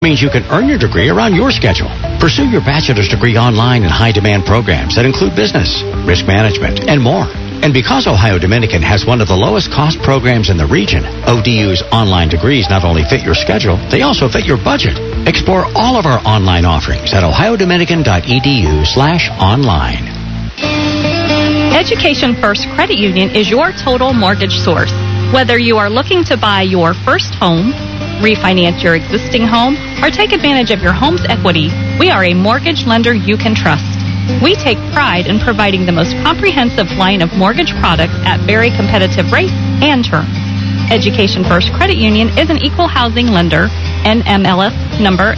means you can earn your degree around your schedule. Pursue your bachelor's degree online in high-demand programs that include business, risk management, and more. And because Ohio Dominican has one of the lowest cost programs in the region, ODU's online degrees not only fit your schedule, they also fit your budget. Explore all of our online offerings at ohiodominican.edu/online. Education First Credit Union is your total mortgage source. Whether you are looking to buy your first home, refinance your existing home, or take advantage of your home's equity, we are a mortgage lender you can trust. We take pride in providing the most comprehensive line of mortgage products at very competitive rates and terms. Education First Credit Union is an equal housing lender, NMLS number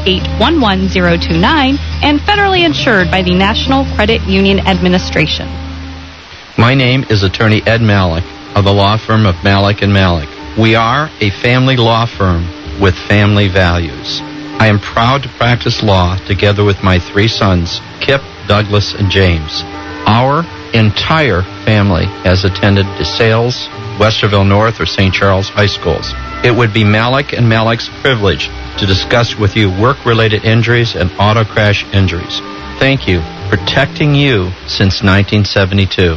811029, and federally insured by the National Credit Union Administration. My name is Attorney Ed Malik of the law firm of Malik & Malik. We are a family law firm with family values. I am proud to practice law together with my 3 sons, Kip, Douglas, and James. Our entire family has attended DeSales, Westerville North, or St. Charles High Schools. It would be Malik & Malik's privilege to discuss with you work-related injuries and auto crash injuries. Thank you, protecting you since 1972.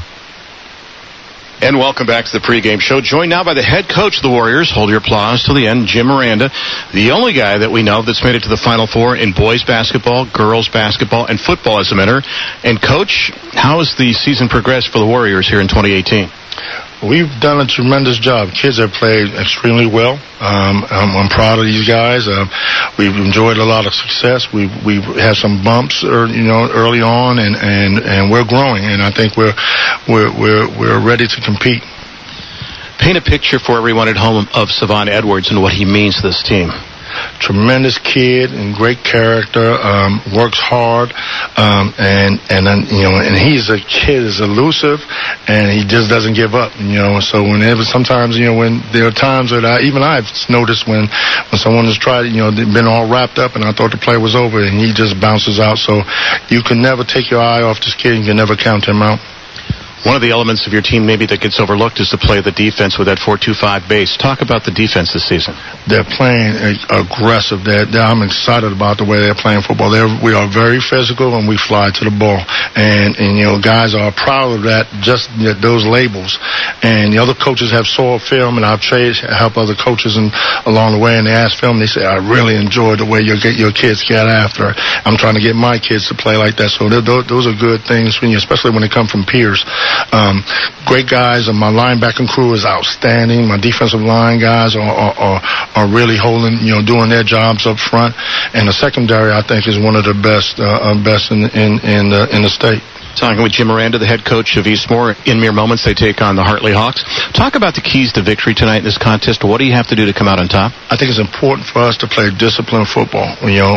And welcome back to the pregame show. Joined now by the head coach of the Warriors. Hold your applause till the end, Jim Miranda, the only guy that we know that's made it to the Final Four in boys basketball, girls basketball, and football as a mentor. And, Coach, how has the season progressed for the Warriors here in 2018? We've done a tremendous job. Kids have played extremely well. I'm proud of these guys. We've enjoyed a lot of success. We've had some bumps, early on, and we're growing. And I think we're ready to compete. Paint a picture for everyone at home of Savon Edwards and what he means to this team. Tremendous kid and great character, works hard, and he's a kid, is elusive, and he just doesn't give up, so sometimes, when there are times that I've noticed when someone has tried, been all wrapped up and I thought the play was over and he just bounces out, so you can never take your eye off this kid, you can never count him out. One of the elements of your team maybe that gets overlooked is to play the defense with that 4-2-5 base. Talk about the defense this season. They're playing aggressive. I'm excited about the way they're playing football. We are very physical and we fly to the ball. And guys are proud of that, just those labels. And the other coaches have saw film, and I've help other coaches along the way, and they ask film, they say, I really enjoy the way your kids get after it. I'm trying to get my kids to play like that. So those are good things, especially when they come from peers. Great guys, and my linebacking crew is outstanding. My defensive line guys are really holding, doing their jobs up front. And the secondary, I think, is one of the best in the state. Talking with Jim Miranda, the head coach of Eastmoor. In mere moments, they take on the Hartley Hawks. Talk about the keys to victory tonight in this contest. What do you have to do to come out on top? I think it's important for us to play disciplined football,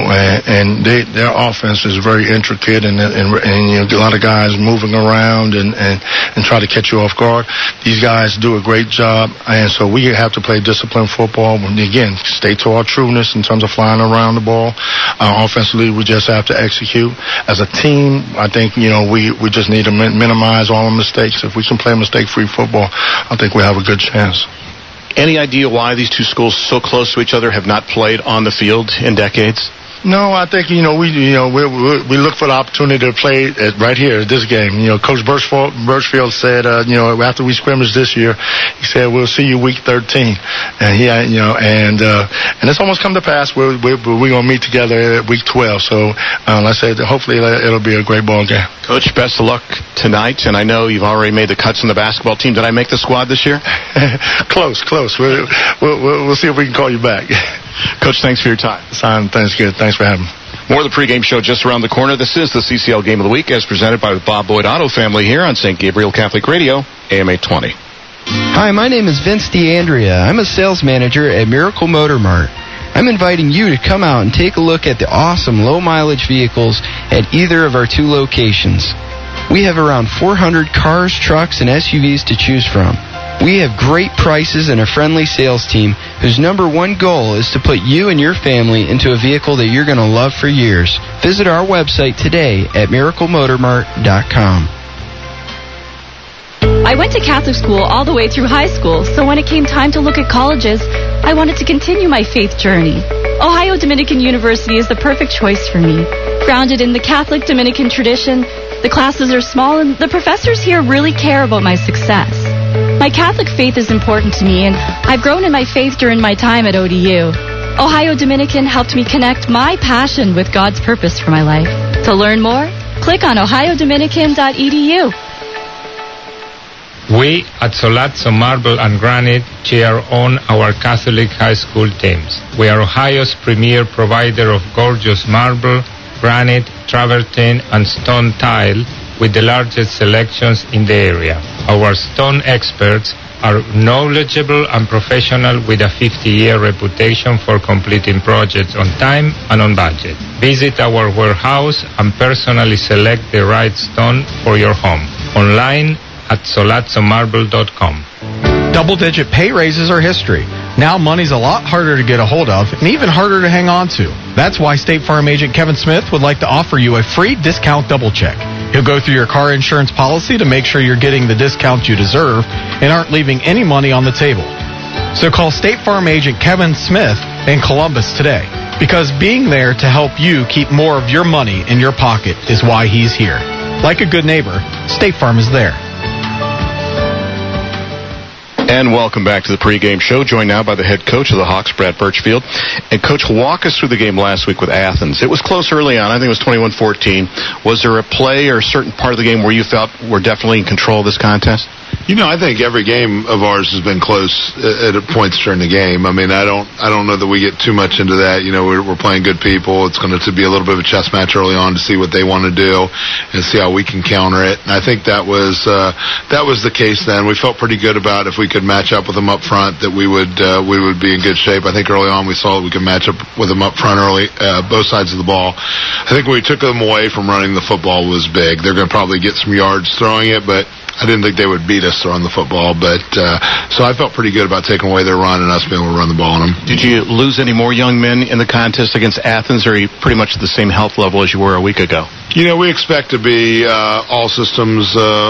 and their offense is very intricate, and a lot of guys moving around and try to catch you off guard. These guys do a great job, and so we have to play disciplined football. Again, stay to our trueness in terms of flying around the ball. Offensively, we just have to execute. As a team, I think, we just need to minimize all the mistakes. If we can play mistake-free football, I think we have a good chance. Any idea why these two schools so close to each other have not played on the field in decades? No, I think, we look for the opportunity to play right here at this game. Coach Birchfield said, after we scrimmaged this year, he said, we'll see you week 13. And and it's almost come to pass. We're going to meet together at week 12. So, like I said, hopefully it'll be a great ball game. Coach, best of luck tonight. And I know you've already made the cuts in the basketball team. Did I make the squad this year? Close. We'll see if we can call you back. Coach, thanks for your time. Simon, thanks for having me. More of the pregame show just around the corner. This is the CCL Game of the Week as presented by the Bob Boyd Auto Family here on St. Gabriel Catholic Radio, AM 820. Hi, my name is Vince DeAndrea. I'm a sales manager at Miracle Motor Mart. I'm inviting you to come out and take a look at the awesome low-mileage vehicles at either of our 2 locations. We have around 400 cars, trucks, and SUVs to choose from. We have great prices and a friendly sales team whose number one goal is to put you and your family into a vehicle that you're going to love for years. Visit our website today at miraclemotormart.com. I went to Catholic school all the way through high school, so when it came time to look at colleges, I wanted to continue my faith journey. Ohio Dominican University is the perfect choice for me. Grounded in the Catholic Dominican tradition, the classes are small and the professors here really care about my success. My Catholic faith is important to me, and I've grown in my faith during my time at ODU. Ohio Dominican helped me connect my passion with God's purpose for my life. To learn more, click on ohiodominican.edu. We at Solazzo Marble and Granite cheer on our Catholic high school teams. We are Ohio's premier provider of gorgeous marble, granite, travertine, and stone tile with the largest selections in the area. Our stone experts are knowledgeable and professional with a 50-year reputation for completing projects on time and on budget. Visit our warehouse and personally select the right stone for your home. Online at solazzomarble.com. Double-digit pay raises are history. Now money's a lot harder to get a hold of and even harder to hang on to. That's why State Farm agent Kevin Smith would like to offer you a free discount double check. He'll go through your car insurance policy to make sure you're getting the discount you deserve and aren't leaving any money on the table. So call State Farm agent Kevin Smith in Columbus today, because being there to help you keep more of your money in your pocket is why he's here. Like a good neighbor, State Farm is there. And welcome back to the pregame show, joined now by the head coach of the Hawks, Brad Birchfield. And, Coach, walk us through the game last week with Athens. It was close early on. I think it was 21-14. Was there a play or a certain part of the game where you felt we're definitely in control of this contest? You know, I think every game of ours has been close at points during the game. I mean, I don't know that we get too much into that. You know, we're playing good people. It's going to be a little bit of a chess match early on to see what they want to do and see how we can counter it. And I think that was the case then. We felt pretty good about if we could match up with them up front that we would be in good shape. I think early on we saw that we could match up with them up front early, both sides of the ball. I think when we took them away from running the football was big. They're going to probably get some yards throwing it, but I didn't think they would beat us throwing the football, but so I felt pretty good about taking away their run and us being able to run the ball on them. Did you lose any more young men in the contest against Athens, or are you pretty much at the same health level as you were a week ago? You know, we expect to be all systems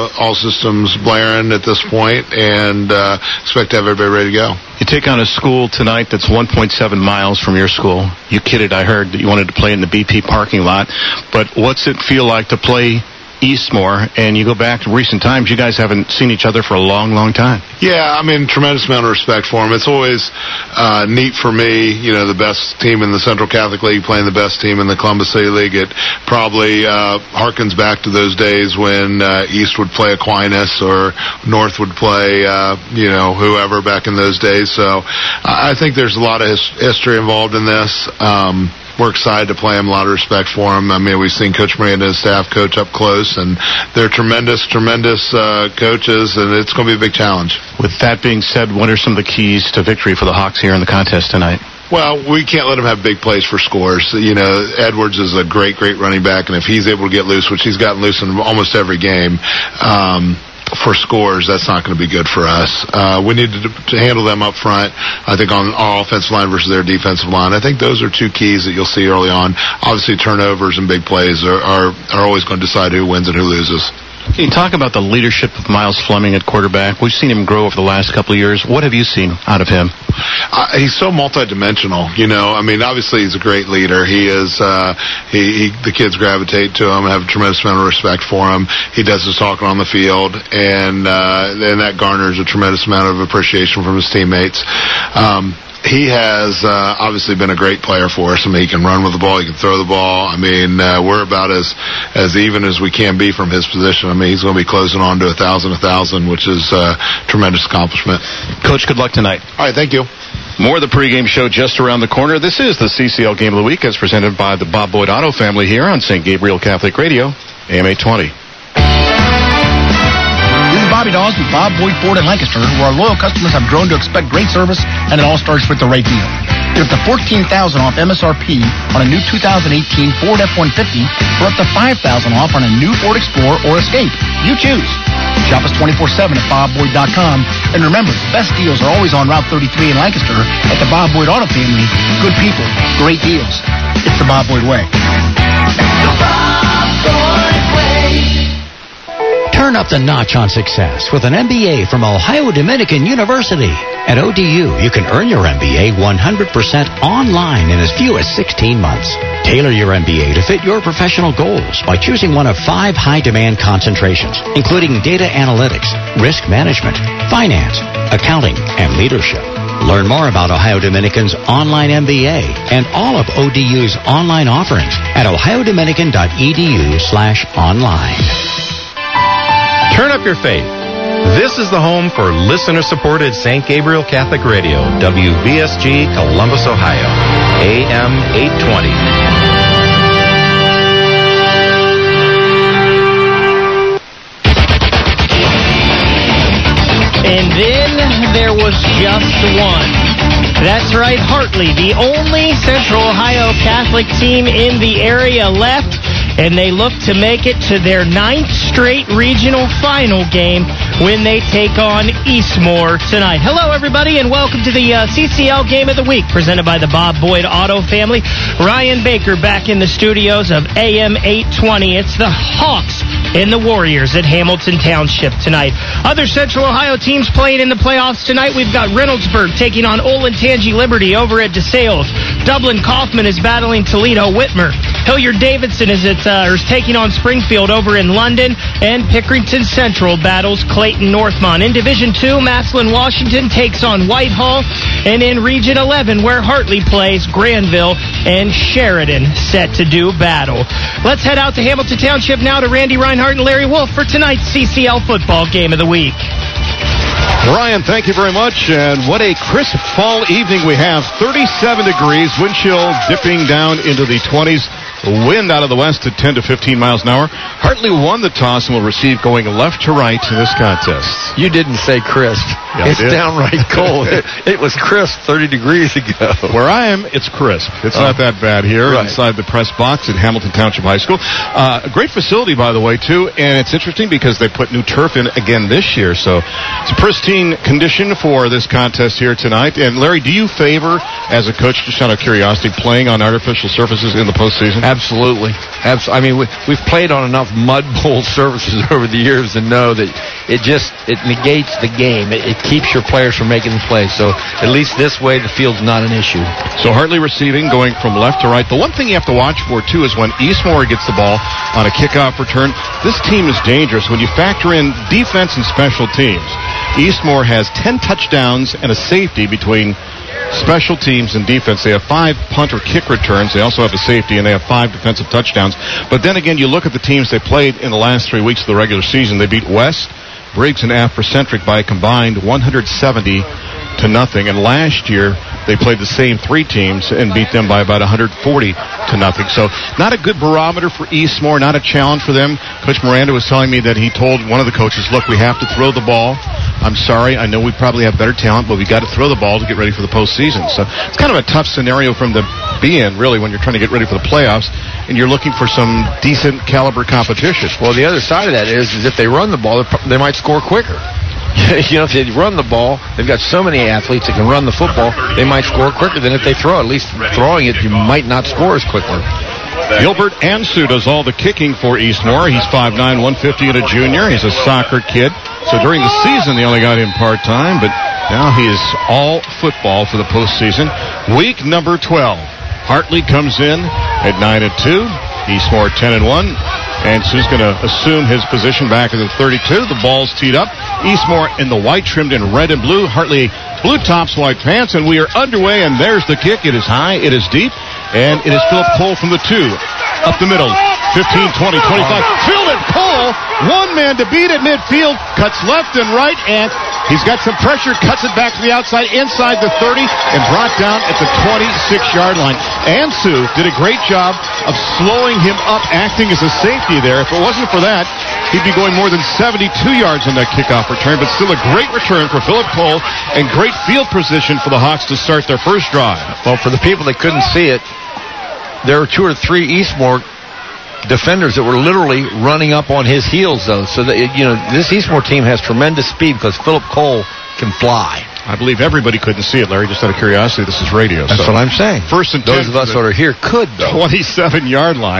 blaring at this point, and expect to have everybody ready to go. You take on a school tonight that's 1.7 miles from your school. You kidded, I heard, that you wanted to play in the BP parking lot, but what's it feel like to play Eastmore, and you go back to recent times, you guys haven't seen each other for a long, long time. Yeah, I mean, tremendous amount of respect for them. It's always neat for me, you know, the best team in the Central Catholic League playing the best team in the Columbus City League. It probably harkens back to those days when East would play Aquinas or North would play, whoever back in those days. So I think there's a lot of history involved in this. We're excited to play them, a lot of respect for them. I mean, we've seen Coach Miranda and his staff coach up close, and they're tremendous coaches, and it's going to be a big challenge. With that being said, what are some of the keys to victory for the Hawks here in the contest tonight? Well, we can't let him have big plays for scores. You know, Edwards is a great running back, and if he's able to get loose, which he's gotten loose in almost every game, for scores, that's not going to be good for us. We need to handle them up front, I think, on our offensive line versus their defensive line. I think those are two keys that you'll see early on. Obviously, turnovers and big plays are always going to decide who wins and who loses. Can you talk about the leadership of Miles Fleming at quarterback? We've seen him grow over the last couple of years. What have you seen out of him? He's so multidimensional. You know, I mean, obviously he's a great leader. He is. The kids gravitate to him and have a tremendous amount of respect for him. He does his talking on the field, and that garners a tremendous amount of appreciation from his teammates. He has obviously been a great player for us. I mean, he can run with the ball, he can throw the ball. I mean, we're about as even as we can be from his position. I mean, he's going to be closing on to 1,000, which is a tremendous accomplishment. Coach, good luck tonight. All right, thank you. More of the pregame show just around the corner. This is the CCL Game of the Week as presented by the Bob Boyd Auto family here on St. Gabriel Catholic Radio, AM 820. This is Bobby Dawes with Bob Boyd Ford in Lancaster, where our loyal customers have grown to expect great service, and it all starts with the right deal. Get up to $14,000 off MSRP on a new 2018 Ford F-150, or up to $5,000 off on a new Ford Explorer or Escape. You choose. Shop us 24/7 at BobBoyd.com. And remember, the best deals are always on Route 33 in Lancaster at the Bob Boyd Auto family. Good people, great deals. It's the Bob Boyd way. The Bob Boyd way. Turn up the notch on success with an MBA from Ohio Dominican University. At ODU, you can earn your MBA 100% online in as few as 16 months. Tailor your MBA to fit your professional goals by choosing one of 5 high-demand concentrations, including data analytics, risk management, finance, accounting, and leadership. Learn more about Ohio Dominican's online MBA and all of ODU's online offerings at ohiodominican.edu/online. Turn up your faith. This is the home for listener-supported St. Gabriel Catholic Radio, WVSG, Columbus, Ohio, AM 820. And then there was just one. That's right, Hartley, the only Central Ohio Catholic team in the area left, and they look to make it to their 9th straight regional final game when they take on Eastmoor tonight. Hello, everybody, and welcome to the CCL Game of the Week, presented by the Bob Boyd Auto Family. Ryan Baker back in the studios of AM 820. It's the Hawks and the Warriors at Hamilton Township tonight. Other Central Ohio teams playing in the playoffs tonight. We've got Reynoldsburg taking on Olentangy Liberty over at DeSales. Dublin Kaufman is battling Toledo Whitmer. Hilliard-Davidson is taking on Springfield over in London, and Pickerington Central battles Clayton Northmont. In Division 2, Massillon Washington takes on Whitehall, and in Region 11, where Hartley plays, Granville and Sheridan set to do battle. Let's head out to Hamilton Township now to Randy Reinhardt and Larry Wolf for tonight's CCL Football Game of the Week. Ryan, thank you very much. And what a crisp fall evening we have. 37 degrees, wind chill dipping down into the 20s. Wind out of the west at 10 to 15 miles an hour. Hartley won the toss and will receive going left to right in this contest. You didn't say crisp. Yeah, it's downright cold. It was crisp 30 degrees ago. Where I am, it's crisp. It's not that bad here inside the press box at Hamilton Township High School. A great facility, by the way, too. And it's interesting because they put new turf in again this year. So it's a pristine condition for this contest here tonight. And Larry, do you favor, as a coach, just out of curiosity, playing on artificial surfaces in the postseason? Absolutely. I mean, we've played on enough mud bowl surfaces over the years to know that it negates the game. It keeps your players from making the play. So at least this way, the field's not an issue. So Hartley receiving, going from left to right. The one thing you have to watch for, too, is when Eastmoor gets the ball on a kickoff return. This team is dangerous. When you factor in defense and special teams, Eastmoor has 10 touchdowns and a safety between special teams and defense. They have 5 punt or kick returns. They also have a safety, and they have 5 defensive touchdowns. But then again, you look at the teams they played in the last 3 weeks of the regular season. They beat West, Briggs, and Afrocentric by a combined 170 to nothing. And last year, they played the same 3 teams and beat them by about 140 to nothing. So not a good barometer for Eastmoor, not a challenge for them. Coach Miranda was telling me that he told one of the coaches, look, we have to throw the ball. I'm sorry, I know we probably have better talent, but we got to throw the ball to get ready for the postseason. So it's kind of a tough scenario for them to be in, really, when you're trying to get ready for the playoffs and you're looking for some decent caliber competition. Well, the other side of that is if they run the ball, they might score quicker. You know, if they run the ball, they've got so many athletes that can run the football, they might score quicker than if they throw. At least throwing it, you might not score as quickly. Gilbert Ansu does all the kicking for Eastmoor. He's 5'9", 150 and a junior. He's a soccer kid. So during the season, they only got him part-time, but now he is all football for the postseason. Week number 12. Hartley comes in at 9-2. Eastmoor 10-1. And Sue's going to assume his position back at the 32. The ball's teed up. Eastmoor in the white, trimmed in red and blue. Hartley blue tops, white pants, and we are underway, and there's the kick. It is high, it is deep, and it is Philip Cole from the 2. Up the middle, 15, 20, 25. Philip Cole, one man to beat at midfield, cuts left and right, and he's got some pressure, cuts it back to the outside, inside the 30, and brought down at the 26-yard line. Ansu did a great job of slowing him up, acting as a safety there. If it wasn't for that, he'd be going more than 72 yards on that kickoff return, but still a great return for Philip Cole and great field position for the Hawks to start their first drive. Well, for the people that couldn't see it, there were 2 or 3 Eastmoor defenders that were literally running up on his heels, though. So that, you know, this Eastmoor team has tremendous speed because Philip Cole can fly. I believe everybody couldn't see it, Larry. Just out of curiosity, this is radio. That's what I'm saying. First and 10. Those of us that are here could, though. 27-yard line.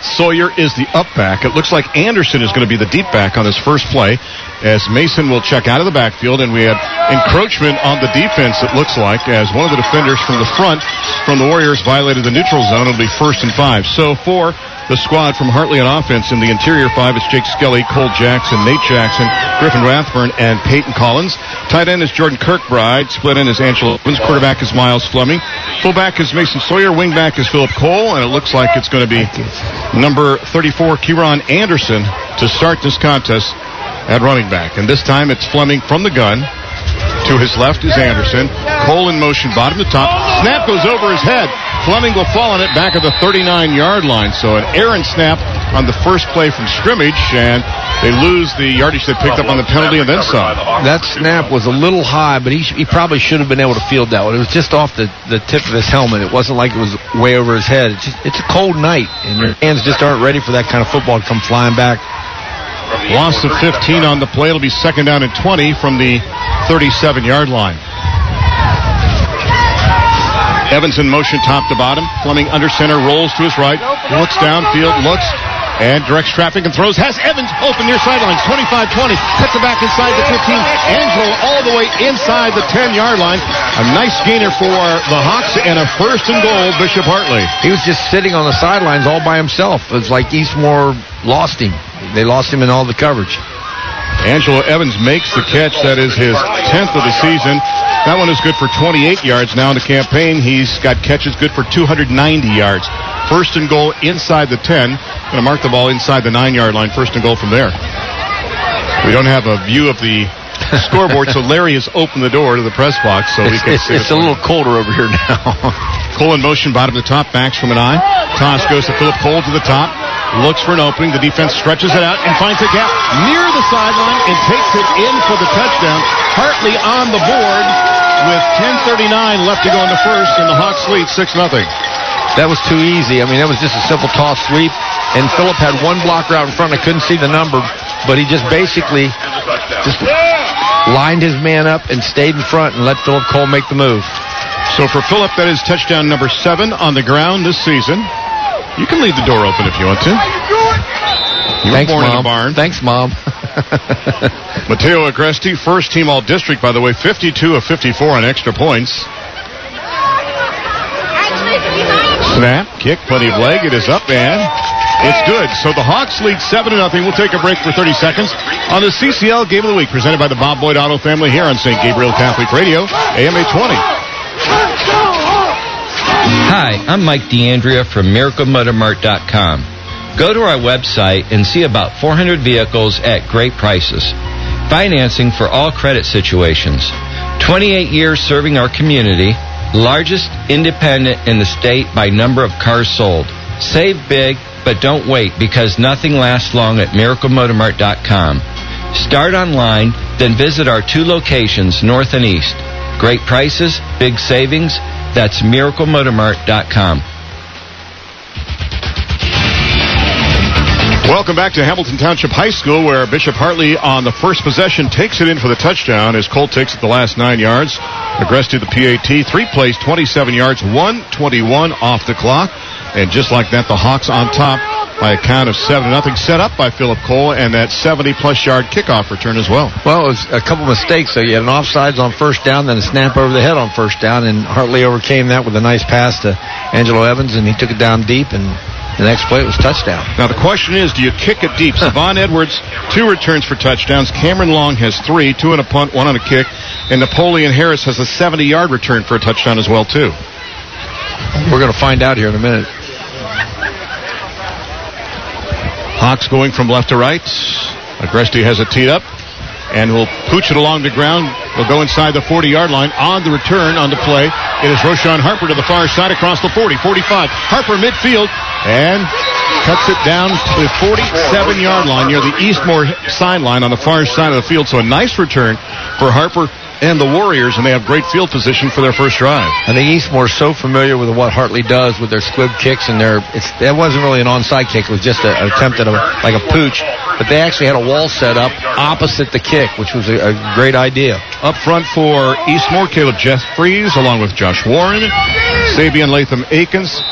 Sawyer is the up back. It looks like Anderson is going to be the deep back on this first play as Mason will check out of the backfield, and we had encroachment on the defense, it looks like, as one of the defenders from the front from the Warriors violated the neutral zone. It'll be 1st and 5. So for the squad from Hartley on offense, in the interior 5, it's Jake Skelly, Cole Jackson, Nate Jackson, Griffin Rathburn, and Peyton Collins. Tight end is Jordan Kirkbride. Split end is Angelo Evans. Quarterback is Miles Fleming. Fullback is Mason Sawyer. Wingback is Philip Cole. And it looks like it's going to be number 34, Kieran Anderson, to start this contest at running back. And this time it's Fleming from the gun. To his left is Anderson. Cole in motion, bottom to top. Snap goes over his head. Fleming will fall on it back at the 39-yard line. So an errant snap on the first play from scrimmage, and they lose the yardage they picked up on the penalty and then some. That snap was a little high, but he probably should have been able to field that one. It was just off the tip of his helmet. It wasn't like it was way over his head. It's a cold night, and your hands just aren't ready for that kind of football to come flying back. Loss of 15 on the play. It'll be 2nd down and 20 from the 37-yard line. Evans in motion top to bottom. Fleming under center, rolls to his right, looks downfield, looks, and directs traffic and throws. Has Evans open near sidelines, 25-20. Cuts it back inside the 15. Angelo all the way inside the 10-yard line. A nice gainer for the Hawks and a 1st and goal, Bishop Hartley. He was just sitting on the sidelines all by himself. It was like Eastmore lost him. They lost him in all the coverage. Angelo Evans makes the catch. That is his 10th of the season. That one is good for 28 yards now in the campaign. He's got catches good for 290 yards. 1st and goal inside the 10. Going to mark the ball inside the 9-yard line. 1st and goal from there. We don't have a view of the scoreboard, so Larry has opened the door to the press box so we can see. It's a little colder over here now. Cole in motion, bottom to top, backs from an eye. Toss goes to Philip Cole to the top. Looks for an opening. The defense stretches it out and finds a gap near the sideline and takes it in for the touchdown. Hartley on the board with 10:39 left to go in the first, and the Hawks lead 6-0. That was too easy. I mean, that was just a simple toss sweep, and Philip had one blocker out in front. I couldn't see the number, but he just basically lined his man up and stayed in front and let Philip Cole make the move. So for Philip, that is touchdown number 7 on the ground this season. You can leave the door open if you want to. You were born in a barn. Thanks, Mom. Mateo Agresti, first team All-District, by the way, 52 of 54 on extra points. Snap, kick, plenty of leg. It is up, and it's good. So the Hawks lead 7-0. We'll take a break for 30 seconds on the CCL Game of the Week, presented by the Bob Boyd Auto family here on St. Gabriel Catholic Radio, AM 820. Hi, I'm Mike D'Andrea from MiracleMotorMart.com. Go to our website and see about 400 vehicles at great prices. Financing for all credit situations. 28 years serving our community. Largest independent in the state by number of cars sold. Save big, but don't wait, because nothing lasts long at MiracleMotorMart.com. Start online, then visit our 2 locations, north and east. Great prices, big savings. That's MiracleMotorMart.com. Welcome back to Hamilton Township High School, where Bishop Hartley on the first possession takes it in for the touchdown as Cole takes it the last 9 yards. Agresti the PAT, 3 plays, 27 yards, 1:21 off the clock. And just like that, the Hawks on top by a count of 7-0, set up by Philip Cole, and that 70-plus yard kickoff return as well. Well, it was a couple mistakes. So you had an offsides on first down, then a snap over the head on first down, and Hartley overcame that with a nice pass to Angelo Evans, and he took it down deep, and the next play, it was touchdown. Now, the question is, do you kick it deep? Savon Edwards, 2 returns for touchdowns. Cameron Long has 3, 2 on a punt, 1 on a kick. And Napoleon Harris has a 70-yard return for a touchdown as well, too. We're going to find out here in a minute. Hawks going from left to right. Agresti has it teed up and will pooch it along the ground. Will go inside the 40-yard line. On the return, on the play, it is Roshan Harper to the far side across the 40, 45. Harper midfield and cuts it down to the 47-yard line near the Eastmore sideline on the far side of the field. So a nice return for Harper and the Warriors, and they have great field position for their first drive. I think Eastmore's so familiar with what Hartley does with their squib kicks, and that wasn't really an onside kick. It was just an attempt at like a pooch. But they actually had a wall set up opposite the kick, which was a great idea. Up front for Eastmore, Caleb Jeffries, along with Josh Warren, Sabian Latham Akins,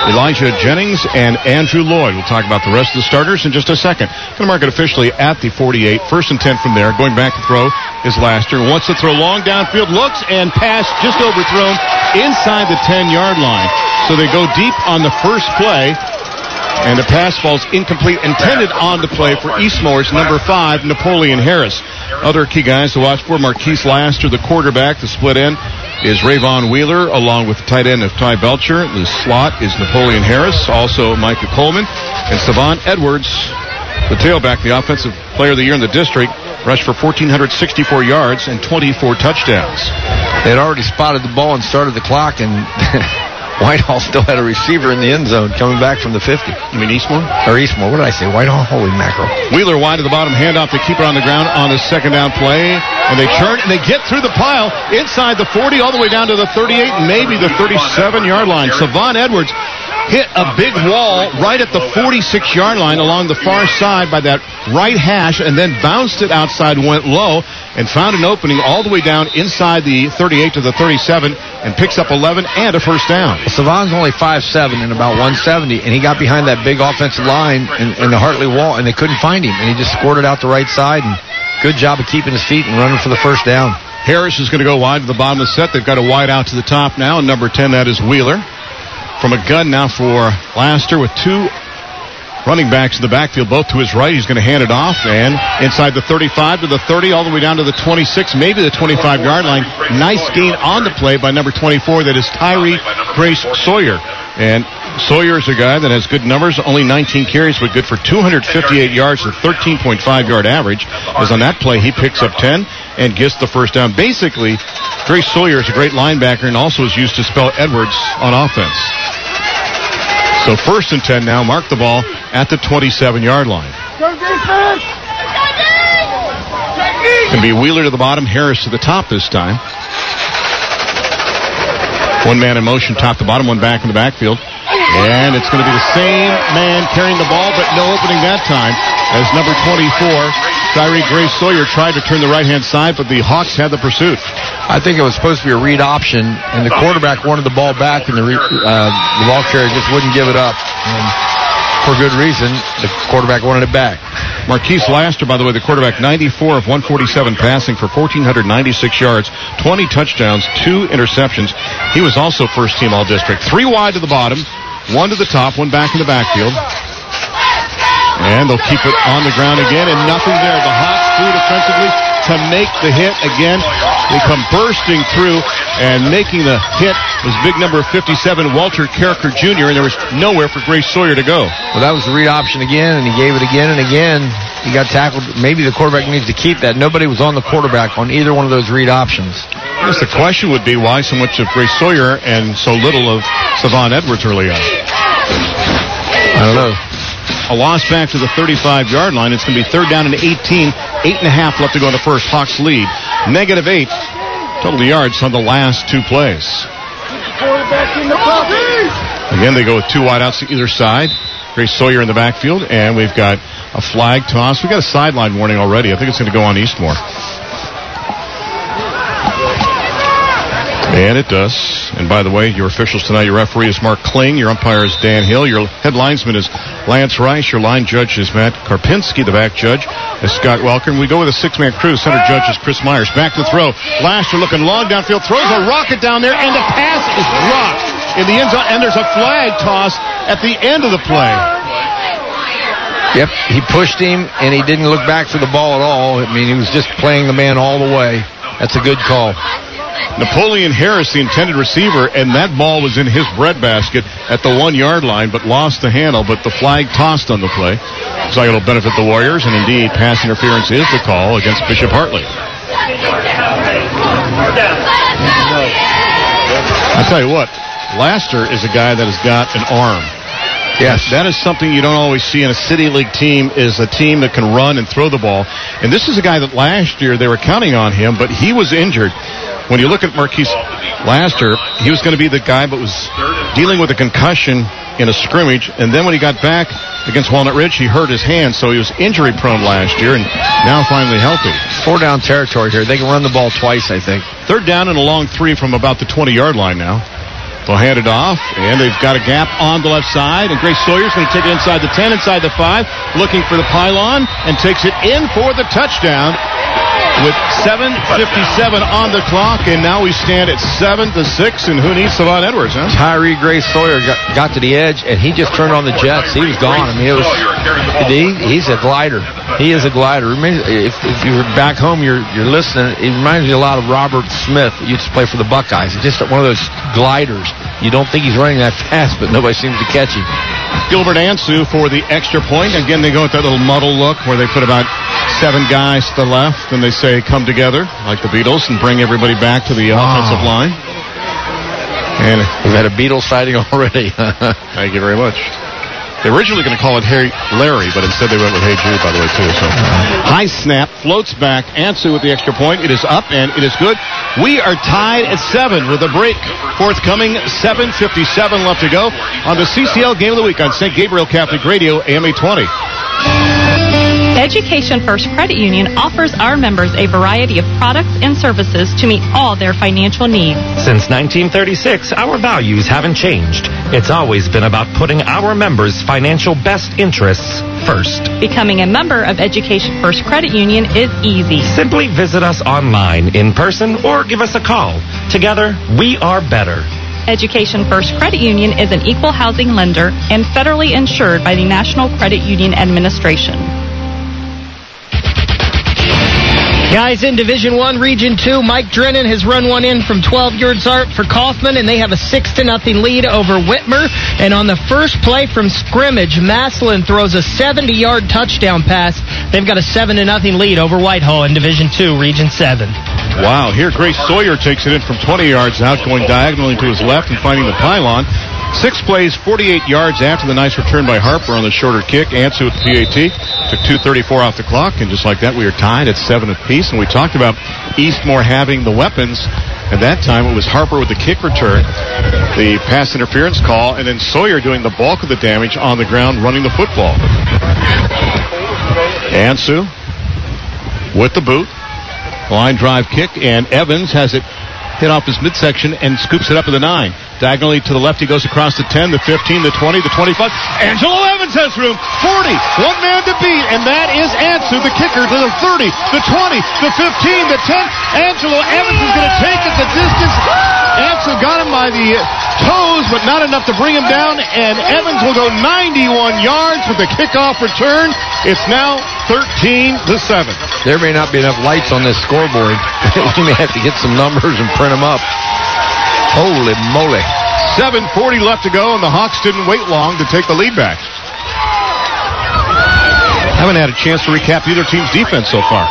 Elijah Jennings, and Andrew Lloyd. We'll talk about the rest of the starters in just a second. Going to mark it officially at the 48. First and 10 from there. Going back to throw is Laster. Wants to throw long downfield. Looks and pass just overthrown inside the 10-yard line. So they go deep on the first play. And the pass falls incomplete, intended on the play for Eastmore's number 5, Napoleon Harris. Other key guys to watch for: Marquise Laster, the quarterback. The split end is Rayvon Wheeler, along with the tight end of Ty Belcher. The slot is Napoleon Harris, also Micah Coleman, and Savon Edwards, the tailback, the offensive player of the year in the district, rushed for 1,464 yards and 24 touchdowns. They had already spotted the ball and started the clock, and Whitehall still had a receiver in the end zone coming back from the 50. You mean Eastmore? Or Eastmore. What did I say? Whitehall? Holy mackerel. Wheeler wide to the bottom, handoff to keeper on the ground on the second down play. And they turn and they get through the pile inside the 40 all the way down to the 38 and maybe the 37-yard line. Savon Edwards hit a big wall right at the 46-yard line along the far side by that right hash, and then bounced it outside, went low, and found an opening all the way down inside the 38 to the 37 and picks up 11 and a first down. Well, Savon's only 5'7" and about 170, and he got behind that big offensive line in the Hartley wall, and they couldn't find him, and he just scored it out the right side, and good job of keeping his feet and running for the first down. Harris is going to go wide to the bottom of the set. They've got a wide out to the top now, and number 10, that is Wheeler. From a gun now for Laster with two running backs in the backfield, both to his right. He's going to hand it off, and inside the 35 to the 30, all the way down to the 26, maybe the 25-yard line. Nice gain on the play by number 24. That is Tyree Grace Sawyer. And Sawyer is a guy that has good numbers, only 19 carries, but good for 258 yards, a 13.5-yard average. As on that play, he picks up 10 and gets the first down. Basically, Grace Sawyer is a great linebacker and also is used to spell Edwards on offense. So first and 10 now, mark the ball at the 27-yard line. Going to be Wheeler to the bottom, Harris to the top this time. One man in motion, top to bottom, one back in the backfield. And it's going to be the same man carrying the ball, but no opening that time, as number 24, Tyree Grace Sawyer, tried to turn the right-hand side, but the Hawks had the pursuit. I think it was supposed to be a read option, and the quarterback wanted the ball back, and the ball carrier just wouldn't give it up. And for good reason, the quarterback wanted it back. Marquise Laster, by the way, the quarterback, 94 of 147 passing for 1,496 yards, 20 touchdowns, 2 interceptions. He was also first-team All-District. 3 wide to the bottom, 1 to the top, 1 back in the backfield. And they'll keep it on the ground again, and nothing there. The Hawks through defensively to make the hit again. They come bursting through, and making the hit was big number 57, Walter Carricker Jr., and there was nowhere for Grace Sawyer to go. Well, that was the read option again, and he gave it again and again. He got tackled. Maybe the quarterback needs to keep that. Nobody was on the quarterback on either one of those read options. I guess the question would be why so much of Grace Sawyer and so little of Savon Edwards early on. I don't know. A loss back to the 35-yard line. It's going to be third down and 18. 8.5 left to go in the first. Hawks lead. -8 total yards on the last 2 plays. Again, they go with 2 wideouts to either side. Grace Sawyer in the backfield, and we've got a flag toss. We've got a sideline warning already. I think it's going to go on Eastmore. And it does. And by the way, your officials tonight, your referee is Mark Kling. Your umpire is Dan Hill. Your head linesman is Lance Rice. Your line judge is Matt Karpinski. The back judge is Scott Welker. And we go with a 6-man crew. Center judge is Chris Myers. Back to throw. Laster looking long downfield. Throws a rocket down there, and the pass is dropped in the end zone. And there's a flag toss at the end of the play. Yep, he pushed him, and he didn't look back for the ball at all. I mean, he was just playing the man all the way. That's a good call. Napoleon Harris, the intended receiver, and that ball was in his breadbasket at the 1-yard line, but lost the handle, but the flag tossed on the play. So it'll benefit the Warriors, and indeed, pass interference is the call against Bishop Hartley. I'll tell you what, Laster is a guy that has got an arm. Yes. That is something you don't always see in a City League team, is a team that can run and throw the ball. And this is a guy that last year they were counting on him, but he was injured. When you look at Marquise Laster, he was going to be the guy but was dealing with a concussion in a scrimmage, and then when he got back against Walnut Ridge, he hurt his hand, so he was injury-prone last year, and now finally healthy. 4-down territory here. They can run the ball twice, I think. Third down and a long 3 from about the 20-yard line now. They'll hand it off, and they've got a gap on the left side, and Grace Sawyer's going to take it inside the 10, inside the 5, looking for the pylon, and takes it in for the touchdown with 7:57 on the clock, and now we stand at 7-6, and who needs Savon Edwards, huh? Tyree Grace Sawyer got to the edge, and he just turned on the jets. He was gone. I mean, he's a glider. He is a glider. If you're back home, you're listening, it reminds me a lot of Robert Smith, who used to play for the Buckeyes. He's just one of those gliders. You don't think he's running that fast, but nobody seems to catch him. Gilbert Ansu for the extra point. Again, they go with that little muddle look where they put about 7 guys to the left, and they say, come together, like the Beatles, and bring everybody back to the offensive line. And we've had a Beatles sighting already. Thank you very much. They were originally going to call it Larry, but instead they went with Hey Jude, by the way, too. So high snap, floats back. Ansu with the extra point. It is up, and it is good. We are tied at 7 with a break forthcoming. 7:57 left to go on the CCL Game of the Week on St. Gabriel Catholic Radio, AM 820. Education First Credit Union offers our members a variety of products and services to meet all their financial needs. Since 1936, our values haven't changed. It's always been about putting our members' financial best interests first. Becoming a member of Education First Credit Union is easy. Simply visit us online, in person, or give us a call. Together, we are better. Education First Credit Union is an equal housing lender and federally insured by the National Credit Union Administration. Guys, in Division I, Region 2, Mike Drennan has run one in from 12 yards out for Kaufman, and they have a 6-0 lead over Whitmer. And on the first play from scrimmage, Maslin throws a 70-yard touchdown pass. They've got a 7-0 lead over Whitehall in Division 2, Region 7. Wow, here Grace Sawyer takes it in from 20 yards out, going diagonally to his left and finding the pylon. 6 plays, 48 yards after the nice return by Harper on the shorter kick. Ansu with the PAT. Took 2:34 off the clock, and just like that, we are tied at 7 apiece. And we talked about Eastmore having the weapons. At that time, it was Harper with the kick return, the pass interference call, and then Sawyer doing the bulk of the damage on the ground running the football. Ansu with the boot. Line drive kick, and Evans has it hit off his midsection and scoops it up to the 9. Diagonally to the left, he goes across the 10, the 15, the 20, the 25. Angelo Evans has room. 40. One man to beat, and that is Ansu, the kicker, to the 30, the 20, the 15, the 10. Angelo Evans is going to take it the distance. Ansu got him by the toes, but not enough to bring him down, and Evans will go 91 yards with the kickoff return. It's now 13-7. There may not be enough lights on this scoreboard. We may have to get some numbers and print them up. Holy moly. 7:40 left to go, and the Hawks didn't wait long to take the lead back. Haven't had a chance to recap either team's defense so far.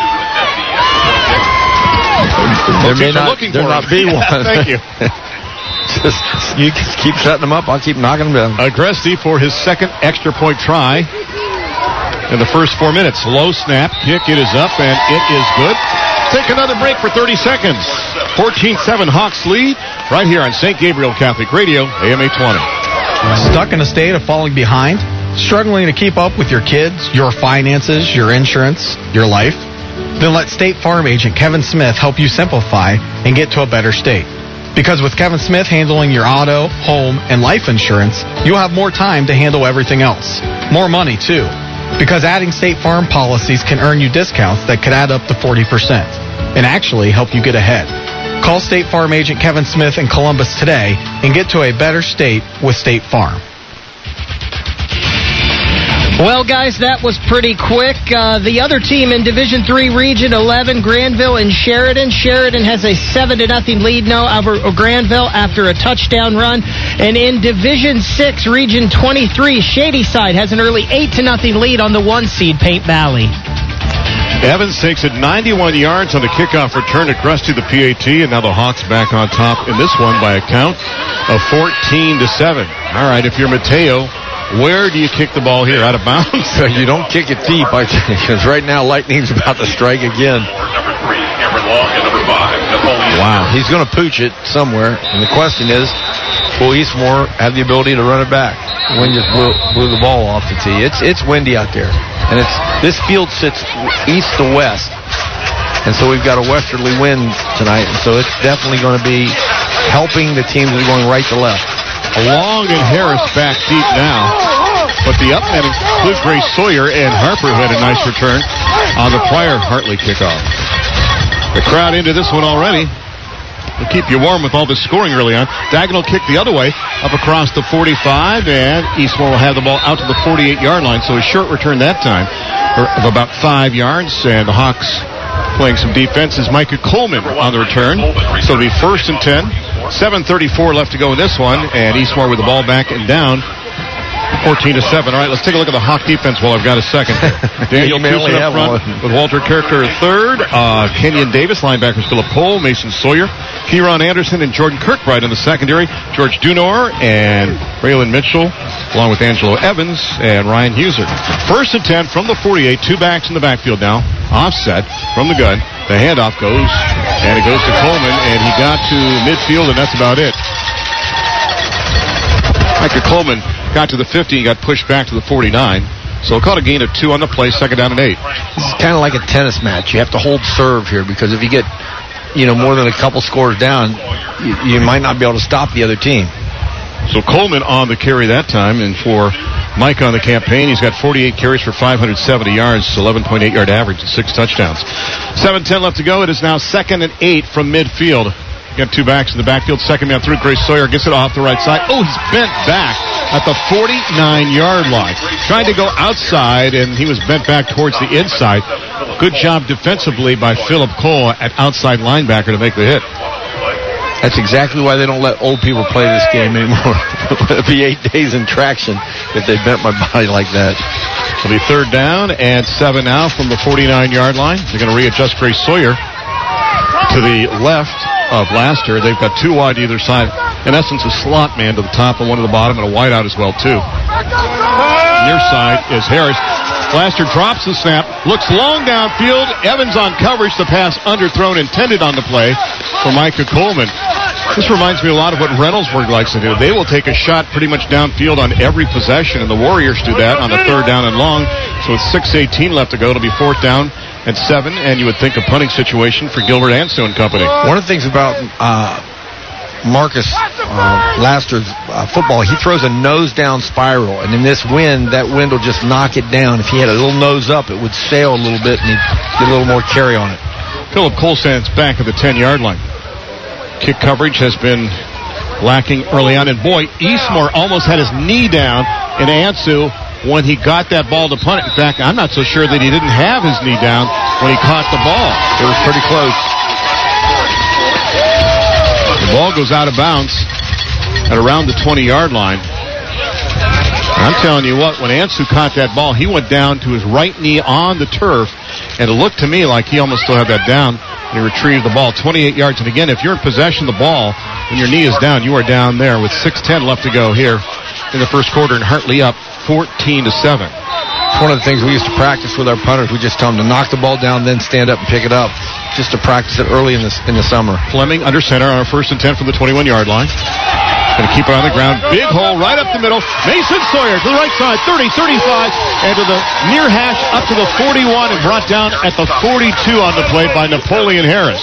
There may not be one. Thank you. You keep setting them up, I'll keep knocking them down. Agresti for his second extra point try in the first 4 minutes. Low snap, kick, it is up, and it is good. Take another break for 30 seconds. 14-7 Hawks lead right here on St. Gabriel Catholic Radio, AM 820. Stuck in a state of falling behind? Struggling to keep up with your kids, your finances, your insurance, your life? Then let State Farm agent Kevin Smith help you simplify and get to a better state. Because with Kevin Smith handling your auto, home, and life insurance, you'll have more time to handle everything else. More money, too. Because adding State Farm policies can earn you discounts that could add up to 40% and actually help you get ahead. Call State Farm agent Kevin Smith in Columbus today and get to a better state with State Farm. Well, guys, that was pretty quick. The other team in Division III, Region 11, Granville and Sheridan. Sheridan has a 7-0 lead now over Granville after a touchdown run. And in Division 6, Region 23, Shadyside has an early 8-0 lead on the 1 seed, Paint Valley. Evans takes it 91 yards on the kickoff return to Krusty, the PAT, and now the Hawks back on top in this one by a count of 14-7. All right, if you're Mateo, where do you kick the ball here? Out of bounds? So you don't kick it deep, because right now Lightning's about to strike again. Wow, he's going to pooch it somewhere, and the question is, will Eastmore have the ability to run it back? The wind just blew the ball off the tee. It's windy out there, and this field sits east to west, and so we've got a westerly wind tonight, and so it's definitely going to be helping the teams that are going right to left. Long and Harris back deep now. But the up men include Grace Sawyer and Harper, who had a nice return on the prior Hartley kickoff. The crowd into this one already. Will keep you warm with all this scoring early on. Diagonal kick the other way, up across the 45, and Eastmore will have the ball out to the 48-yard line. So a short return that time of about 5 yards, and the Hawks playing some defense is Micah Coleman on the return. So it'll be 1st and 10. 7:34 left to go in this one, and Eastmore with the ball back and down. 14-7. All right, let's take a look at the Hawk defense while I've got a second. Daniel Tucson up front with Walter Carricker third. Kenyon Davis, linebackers Philip Cole, Mason Sawyer, Kieron Anderson, and Jordan Kirkbride in the secondary. George Dunor and Braylon Mitchell, along with Angelo Evans and Ryan Huser. 1st and 10 from the 48. 2 backs in the backfield now. Offset from the gun. The handoff goes, and it goes to Coleman, and he got to midfield, and that's about it. Micah Coleman got to the 50 and got pushed back to the 49. So it caught a gain of 2 on the play, 2nd down and 8. This is kind of like a tennis match. You have to hold serve here, because if you get, more than a couple scores down, you might not be able to stop the other team. So Coleman on the carry that time, and for Mike on the campaign, he's got 48 carries for 570 yards, 11.8-yard average, and 6 touchdowns. 7:10 left to go. It is now 2nd and 8 from midfield. Got 2 backs in the backfield. Second man through. Grace Sawyer gets it off the right side. Oh, he's bent back at the 49-yard line. Trying to go outside, and he was bent back towards the inside. Good job defensively by Philip Cole at outside linebacker to make the hit. That's exactly why they don't let old people play this game anymore. It'll be 8 days in traction if they bent my body like that. It'll be 3rd down and 7 now from the 49-yard line. They're going to readjust Grace Sawyer to the left of Laster. They've got 2 wide either side. In essence, a slot man to the top and 1 to the bottom, and a wide out as well, too. Near side is Harris. Laster drops the snap, looks long downfield. Evans on coverage. The pass underthrown, intended on the play for Micah Coleman. This reminds me a lot of what Reynoldsburg likes to do. They will take a shot pretty much downfield on every possession, and the Warriors do that on the 3rd down and long. So with 6:18 left to go, it'll be 4th down and 7, and you would think a punting situation for Gilbert Anso and company. One of the things about Marcus Laster's football, he throws a nose-down spiral, and in this wind, that wind will just knock it down. If he had a little nose up, it would sail a little bit, and he'd get a little more carry on it. Philip Cole stands back at the 10-yard line. Kick coverage has been lacking early on, and boy, Eastmore almost had his knee down in Ansu when he got that ball to punt it. In fact, I'm not so sure that he didn't have his knee down when he caught the ball. It was pretty close. The ball goes out of bounds at around the 20-yard line. I'm telling you what, when Ansu caught that ball, he went down to his right knee on the turf, and it looked to me like he almost still had that down. He retrieved the ball 28 yards. And again, if you're in possession of the ball, when your knee is down, you are down there with 6:10 left to go here in the first quarter, and Hartley up 14-7. It's one of the things we used to practice with our punters. We just tell them to knock the ball down, then stand up and pick it up, just to practice it early in the summer. Fleming under center on our 1st and 10 from the 21-yard line. Going to keep it on the ground. Big hole right up the middle. Mason Sawyer to the right side, 30, 35, and to the near hash up to the 41, and brought down at the 42 on the play by Napoleon Harris.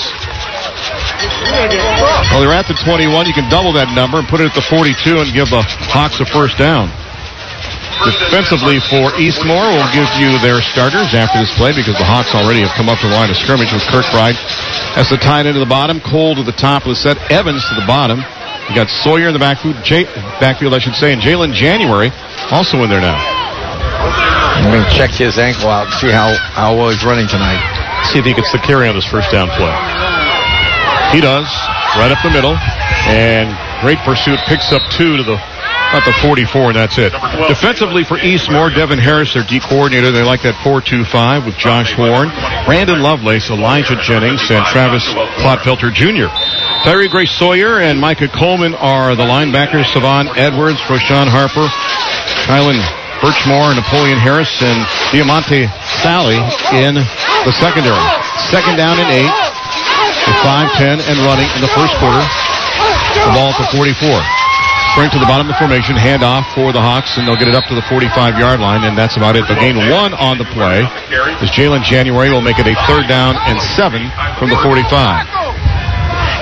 Well, they're at the 21. You can double that number and put it at the 42 and give the Hawks a 1st down. Defensively for Eastmore, we'll give you their starters after this play, because the Hawks already have come up to the line of scrimmage with Kirkbride as the tight end to the bottom, Cole to the top of the set, Evans to the bottom. You got Sawyer in the backfield, and Jalen January also in there now. I'm going to check his ankle out and see how well he's running tonight. See if he gets the carry on his 1st down play. He does, right up the middle, and great pursuit, picks up 2 to the 44, and that's it. Defensively for Eastmore, Devin Harris, their D coordinator. They like that 4-2-5 with Josh Warren, Brandon Lovelace, Elijah Jennings, and Travis Clotfelter Jr. Tyree Grace Sawyer and Micah Coleman are the linebackers. Savon Edwards, Roshan Harper, Kylan Birchmore, Napoleon Harris, and Diamante Sally in the secondary. 2nd down and 8. With 5:10 and running in the first quarter. The ball at the 44. Spring to the bottom of the formation, hand off for the Hawks, and they'll get it up to the 45-yard line, and that's about it. They'll gain 1 on the play, as Jalen January will make it a 3rd down and 7 from the 45.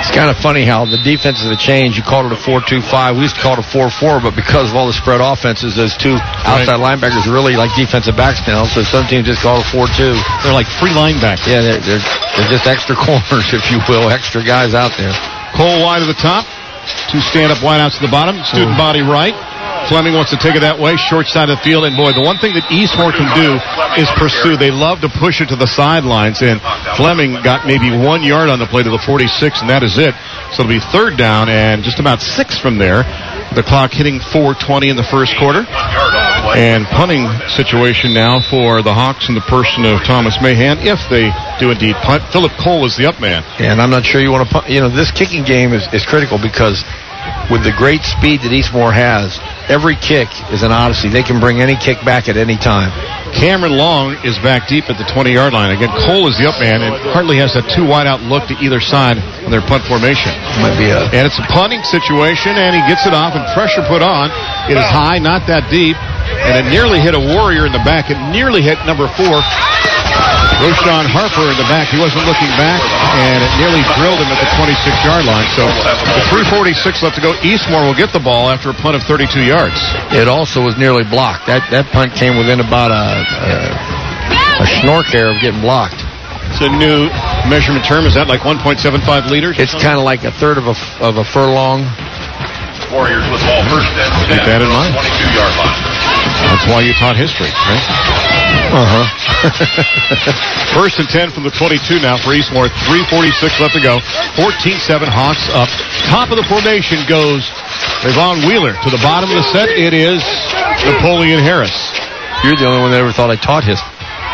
It's kind of funny how the defenses have changed. You called it a 4-2-5. We used to call it a 4-4, but because of all the spread offenses, those two outside linebackers are really like defensive backs now, so some teams just call it 4-2. They're like free linebackers. Yeah, they're just extra corners, if you will, extra guys out there. Cole wide to the top. 2 stand-up wideouts to the bottom. Student body right. Fleming wants to take it that way, short side of the field. And, boy, the one thing that Eastmore can do is pursue. They love to push it to the sidelines. And Fleming got maybe 1 yard on the play to the 46, and that is it. So it'll be 3rd down and just about 6 from there. The clock hitting 4:20 in the first quarter. And punting situation now for the Hawks in the person of Thomas Mahan, if they do indeed punt. Philip Cole is the up man. Yeah, and I'm not sure you want to punt. You know, this kicking game is critical because with the great speed that Eastmore has, every kick is an odyssey. They can bring any kick back at any time. Cameron Long is back deep at the 20-yard line. Again, Cole is the up man, and Hartley has that 2 wide-out look to either side on their punt formation. And it's a punting situation, and he gets it off, and pressure put on. It is high, not that deep, and it nearly hit a Warrior in the back. It nearly hit number 4. Roshan Harper in the back. He wasn't looking back, and it nearly drilled him at the 26-yard line. So with 3:46 left to go, Eastmore will get the ball after a punt of 32 yards. It also was nearly blocked. That punt came within about a schnork hair of getting blocked. It's a new measurement term. Is that like 1.75 liters? It's kind of like a third of a furlong. Warriors with ball first and 10. Keep that in mind. 22-yard line. That's why you taught history, right? First and 10 from the 22 now for Eastmore. 3:46 left to go. 14-7 Hawks up. Top of the formation goes Ravon Wheeler. To the bottom of the set, it is Napoleon Harris. You're the only one that ever thought I taught history.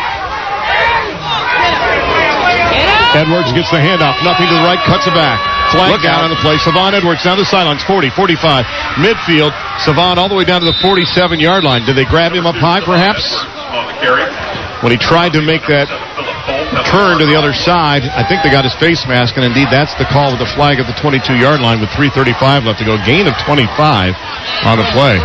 Edwards gets the handoff. Nothing to the right. Cuts it back. Flag down on the play. Savon Edwards down the sidelines. 40, 45. Midfield. Savon all the way down to the 47-yard line. Did they grab him up high, perhaps? When he tried to make that turn to the other side, I think they got his face mask, and indeed that's the call with the flag at the 22-yard line with 3:35 left to go. Gain of 25 on the play.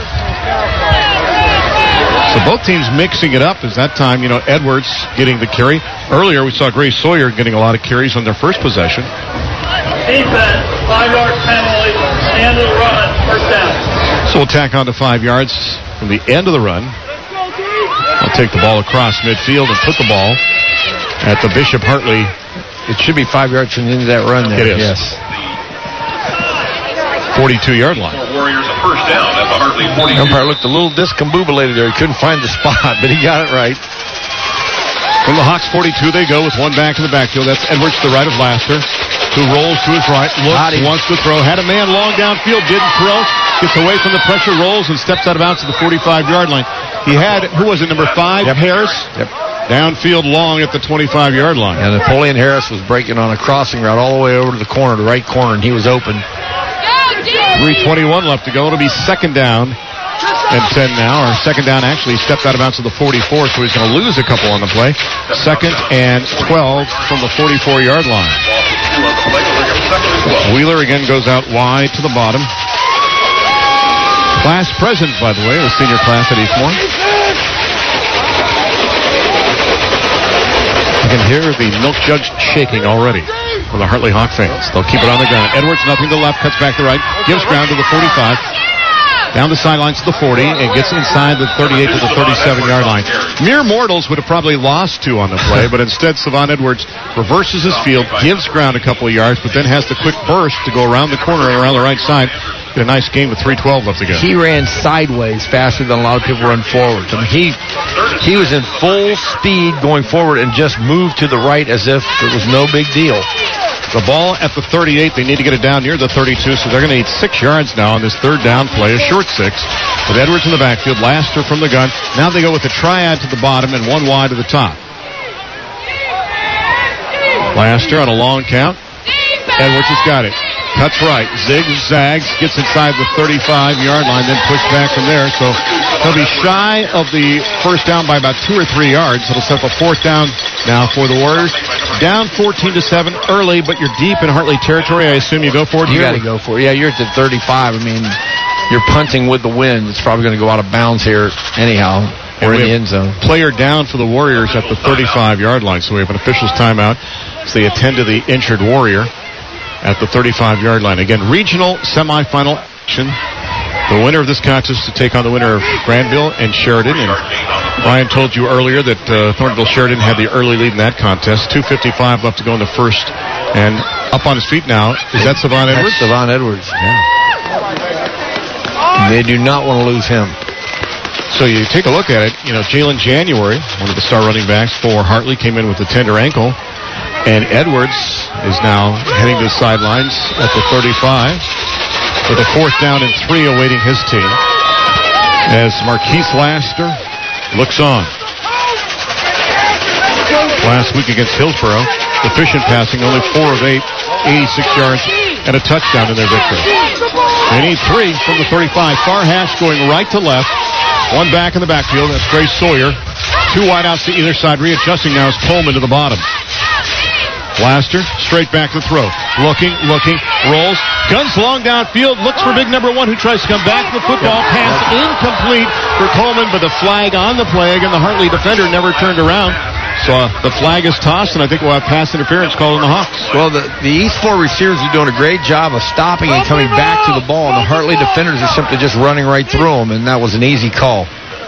So both teams mixing it up as that time, Edwards getting the carry. Earlier we saw Grace Sawyer getting a lot of carries on their first possession. Defense, 5-yard penalty, end of the run, first down. So we'll tack on to 5 yards from the end of the run. I'll take the ball across midfield and put the ball at the Bishop Hartley. It should be 5 yards from the end of that run there. It is. Yes. 42-yard line. Warriors a first down at the Hartley 42. The umpire looked a little discombobulated there. He couldn't find the spot, but he got it right. From the Hawks 42, they go with one back in the backfield. That's Edwards to the right of Laster, who rolls to his right, looks, wants to throw, had a man long downfield, didn't throw, gets away from the pressure, rolls, and steps out of bounds to the 45-yard line. He had, who was it, number 5? Yep. Harris? Yep. Downfield long at the 25-yard line. And Napoleon Harris was breaking on a crossing route all the way over to the corner, the right corner, and he was open. 3:21 left to go. It'll be second down and 10 now, or second down actually. He stepped out of bounds to the 44, so he's going to lose a couple on the play. Second and 12 from the 44-yard line. Wheeler again goes out wide to the bottom. Class present, by the way, the senior class at Eastmore. I can hear the milk judge shaking already for the Hartley Hawk fans. They'll keep it on the ground. Edwards, nothing to the left, cuts back to the right, gives ground to the 45. Down the sidelines to the 40 and gets inside the 38 to the 37-yard line. Mere mortals would have probably lost 2 on the play, but instead Savon Edwards reverses his field, gives ground a couple of yards, but then has the quick burst to go around the corner and around the right side. Get a nice gain with 3:12 left to go. He ran sideways faster than a lot of people run forward. I mean, he was in full speed going forward and just moved to the right as if it was no big deal. The ball at the 38. They need to get it down near the 32, so they're going to need 6 yards now on this third down play, a short 6. With Edwards in the backfield, Laster from the gun. Now they go with a triad to the bottom and one wide to the top. Laster on a long count. Edwards has got it. Cuts right, zigzags, gets inside the 35-yard line, then pushed back from there. So they'll be shy of the first down by about 2 or 3 yards. It'll set up a fourth down now for the Warriors. Down 14-7 early, but you're deep in Hartley territory. I assume you go for it. You got to go for it. Yeah, you're at the 35. I mean, you're punting with the wind. It's probably going to go out of bounds here anyhow. Or in the end zone. Player down for the Warriors at the 35-yard line. So we have an official's timeout as they attend to the injured Warrior. at the 35-yard line. Again, regional semifinal action. The winner of this contest to take on the winner of Granville and Sheridan. And Ryan told you earlier that Thorntonville Sheridan had the early lead in that contest. 2:55 left to go in the first. And up on his feet now, is that Savon Edwards? That's Savon Edwards, yeah. They do not want to lose him. So you take a look at it, Jalen January, one of the star running backs for Hartley, came in with a tender ankle. And Edwards is now heading to the sidelines at the 35 with a 4th down and 3 awaiting his team as Marquise Laster looks on. Last week against Hillsborough, efficient passing, only 4 of 8, 86 yards, and a touchdown in their victory. They need 3 from the 35. Farhash going right to left. One back in the backfield. That's Grace Sawyer. 2 wideouts to either side. Readjusting now is Coleman to the bottom. Laster, straight back to throw. Looking, rolls. Guns long downfield. Looks for big number 1 who tries to come back to the football. Pass incomplete for Coleman, but the flag on the play. Again, the Hartley defender never turned around. So the flag is tossed, and I think we'll have pass interference called on the Hawks. Well, the East 4 receivers are doing a great job of stopping and coming back to the ball, and the Hartley defenders are simply just running right through them, and that was an easy call.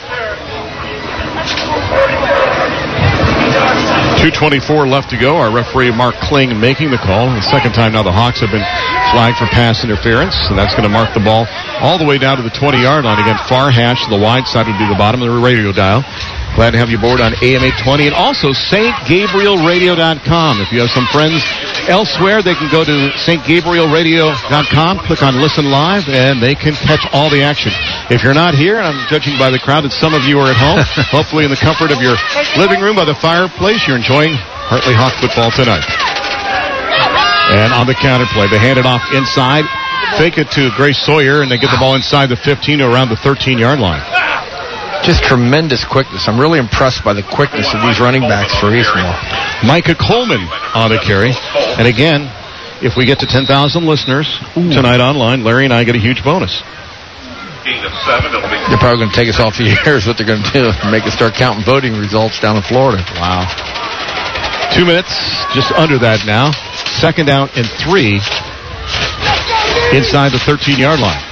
2:24 left to go. Our referee, Mark Kling, making the call. The second time now the Hawks have been flagged for pass interference, and that's going to mark the ball all the way down to the 20-yard line. Again, Farhash, the wide side, would be the bottom of the radio dial. Glad to have you aboard on AM 820 and also stgabrielradio.com. If you have some friends elsewhere, they can go to stgabrielradio.com, click on Listen Live, and they can catch all the action. If you're not here, and I'm judging by the crowd that some of you are at home, hopefully in the comfort of your living room by the fireplace, you're enjoying Hartley Hawk football tonight. And on the counter play, they hand it off inside, fake it to Grace Sawyer, and they get the ball inside the 15 to around the 13-yard line. Just tremendous quickness. I'm really impressed by the quickness of these running backs for Eastmore. Micah Coleman on the carry. And again, if we get to 10,000 listeners tonight online, Larry and I get a huge bonus. They're probably going to take us off the air is what they're going to do. Make us start counting voting results down in Florida. Wow. 2 minutes, just under that now. 2nd down and 3 inside the 13-yard line.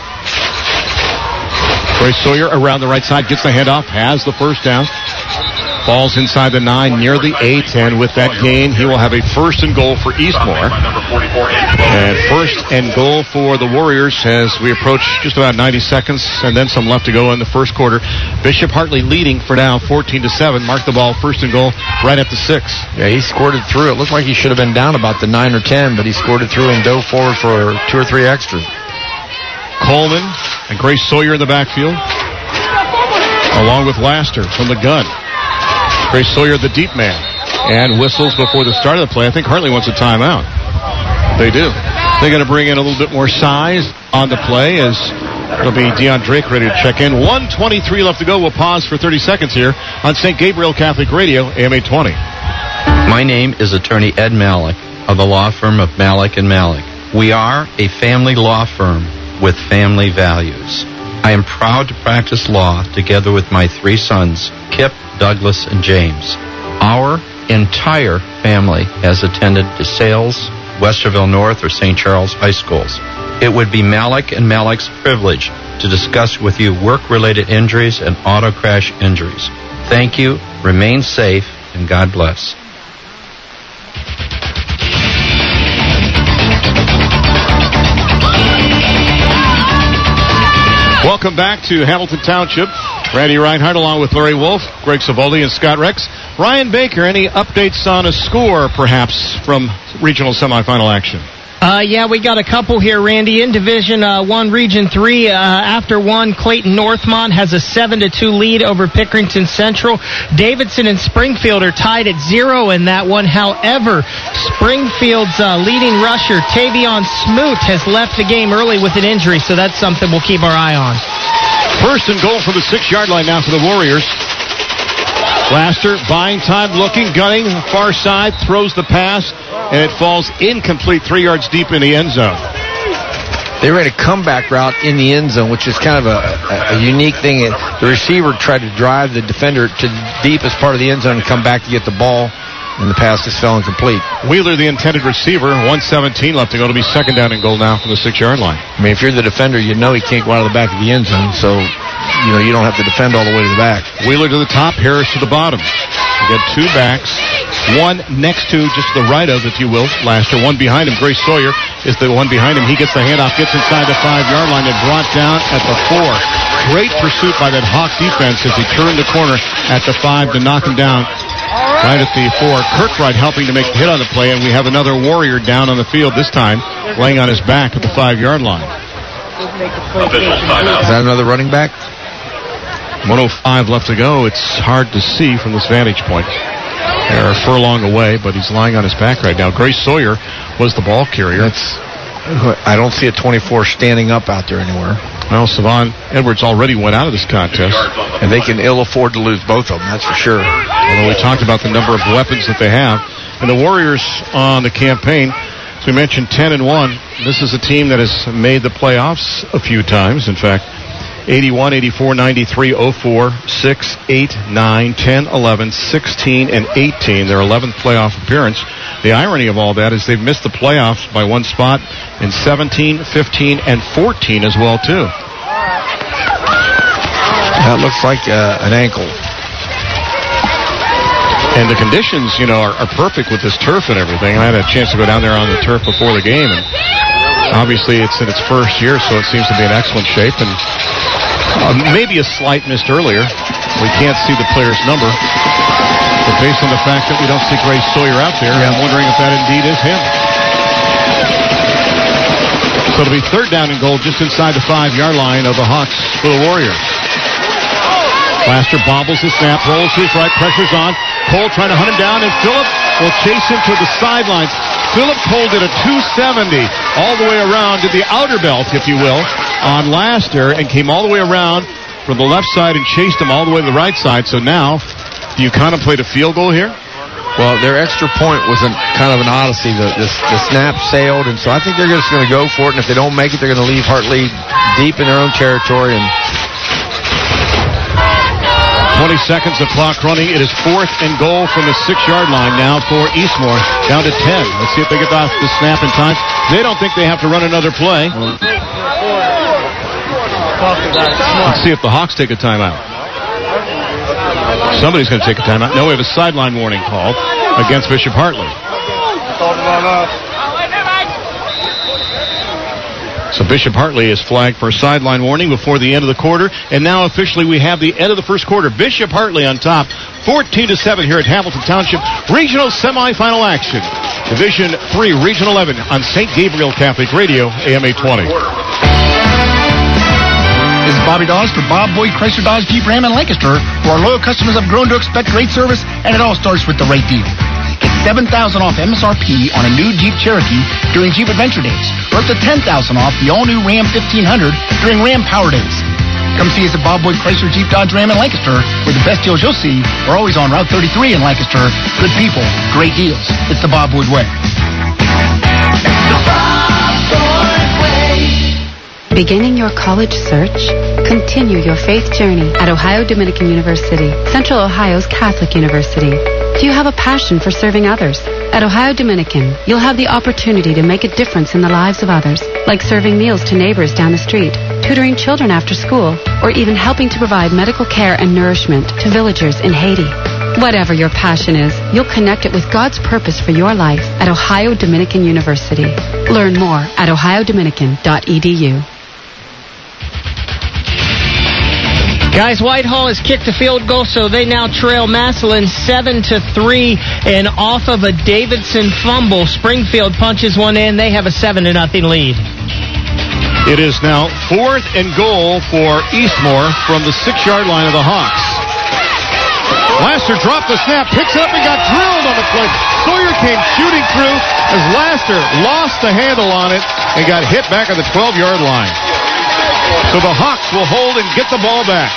Grace Sawyer around the right side, gets the handoff, has the first down. Falls inside the 9, near the 8, and with that gain, he will have a 1st and goal for Eastmore. And 1st and goal for the Warriors as we approach just about 90 seconds and then some left to go in the first quarter. Bishop Hartley leading for now 14-7. Mark the ball, 1st and goal, right at the 6. Yeah, he scored it through. It looked like he should have been down about the 9 or 10, but he scored it through and dove forward for 2 or 3 extras. Coleman and Grace Sawyer in the backfield, along with Laster from the gun. Grace Sawyer, the deep man, and whistles before the start of the play. I think Hartley wants a timeout. They do. They're going to bring in a little bit more size on the play as it'll be Deion Drake ready to check in. 1:23 left to go. We'll pause for 30 seconds here on St. Gabriel Catholic Radio, AM 820. My name is Attorney Ed Malik of the law firm of Malik & Malik. We are a family law firm with family values. I am proud to practice law together with my 3 sons, Kip, Douglas, and James. Our entire family has attended DeSales, Westerville North, or St. Charles high schools. It would be Malik & Malik's privilege to discuss with you work-related injuries and auto crash injuries. Thank you, remain safe, and God bless. Welcome back to Hamilton Township. Randy Reinhardt along with Larry Wolf, Greg Savoldi, and Scott Rex. Ryan Baker, any updates on a score, perhaps, from regional semifinal action? Yeah, we got a couple here, Randy. In Division 1, Region 3, after 1, Clayton Northmont has a 7-2 lead over Pickerington Central. Davidson and Springfield are tied at 0 in that one. However, Springfield's leading rusher, Tavion Smoot, has left the game early with an injury, so that's something we'll keep our eye on. 1st and goal from the 6-yard line now for the Warriors. Laster buying time, looking, gunning, far side, throws the pass, and it falls incomplete 3 yards deep in the end zone. They ran a comeback route in the end zone, which is kind of a unique thing. The receiver tried to drive the defender to the deepest part of the end zone and come back to get the ball. and the pass just fell incomplete. Wheeler, the intended receiver, 1:17 left to go. To be second down and goal now from the 6-yard line. I mean, if you're the defender, you know he can't go out of the back of the end zone, so you don't have to defend all the way to the back. Wheeler to the top, Harris to the bottom. We got two backs, one next to, just to the right of, if you will, Laster. One behind him, Grace Sawyer is the one behind him. He gets the handoff, gets inside the 5-yard line, and brought down at the 4. Great pursuit by that Hawk defense as he turned the corner at the 5 to knock him down right at the 4. Kirkbride helping to make the hit on the play, and we have another Warrior down on the field, this time laying on his back at the 5-yard line. Is that another running back? 1:05 left to go. It's hard to see from this vantage point. They're a furlong away, but he's lying on his back right now. Grace Sawyer was the ball carrier. I don't see a 24 standing up out there anywhere. Well, Savon Edwards already went out of this contest. And they can ill afford to lose both of them, that's for sure. Although we talked about the number of weapons that they have. And the Warriors on the campaign, as we mentioned, 10-1. This is a team that has made the playoffs a few times. In fact, 81, 84, 93, 04, 6, 8, 9, 10, 11, 16, and 18. Their 11th playoff appearance. The irony of all that is they've missed the playoffs by one spot in 17, 15, and 14 as well, too. That looks like an ankle. And the conditions, are perfect with this turf and everything. And I had a chance to go down there on the turf before the game, and obviously it's in its first year, so it seems to be in excellent shape. And maybe a slight missed earlier. We can't see the player's number. But based on the fact that we don't see Grace Sawyer out there, I'm wondering if that indeed is him. So it'll be third down and goal just inside the 5-yard line of the Hawks for the Warriors. Laster bobbles the snap, rolls to his right, pressure's on. Cole trying to hunt him down, and Phillip will chase him to the sidelines. Phillip Cole did a 270 all the way around to the outer belt, if you will, on Laster, and came all the way around from the left side and chased him all the way to the right side. So now, do you contemplate a field goal here? Well, their extra point was kind of an odyssey. The snap sailed, and so I think they're just going to go for it, and if they don't make it, they're going to leave Hartley deep in their own territory. And 20 seconds of clock running. It is fourth and goal from the 6-yard line now for Eastmore. Down to 10. Let's see if they get off the snap in time. They don't think they have to run another play. Let's see if the Hawks take a timeout. Somebody's going to take a timeout. No, we have a sideline warning called against Bishop Hartley. So Bishop Hartley is flagged for a sideline warning before the end of the quarter. And now officially we have the end of the first quarter. Bishop Hartley on top, 14-7 here at Hamilton Township. Regional semifinal action. Division 3, Region 11 on St. Gabriel Catholic Radio, AM 820. This is Bobby Dawes for Bob Boyd Chrysler Dodge Jeep Ram in Lancaster, where our loyal customers have grown to expect great service, and it all starts with the right deal. Get $7,000 off MSRP on a new Jeep Cherokee during Jeep Adventure Days, or up to $10,000 off the all-new Ram 1500 during Ram Power Days. Come see us at Bob Boyd Chrysler Jeep Dodge Ram in Lancaster, where the best deals you'll see are always on Route 33 in Lancaster. Good people, great deals. It's the Bob Boyd way. Beginning your college search? Continue your faith journey at Ohio Dominican University, Central Ohio's Catholic University. Do you have a passion for serving others? At Ohio Dominican, you'll have the opportunity to make a difference in the lives of others, like serving meals to neighbors down the street, tutoring children after school, or even helping to provide medical care and nourishment to villagers in Haiti. Whatever your passion is, you'll connect it with God's purpose for your life at Ohio Dominican University. Learn more at ohiodominican.edu. Guys, Whitehall has kicked a field goal, so they now trail Massillon 7-3, and off of a Davidson fumble, Springfield punches one in. They have a 7-0 lead. It is now fourth and goal for Eastmore from the 6-yard line of the Hawks. Laster dropped the snap, picks it up, and got drilled on the play. Sawyer came shooting through as Laster lost the handle on it and got hit back at the 12-yard line. So the Hawks will hold and get the ball back.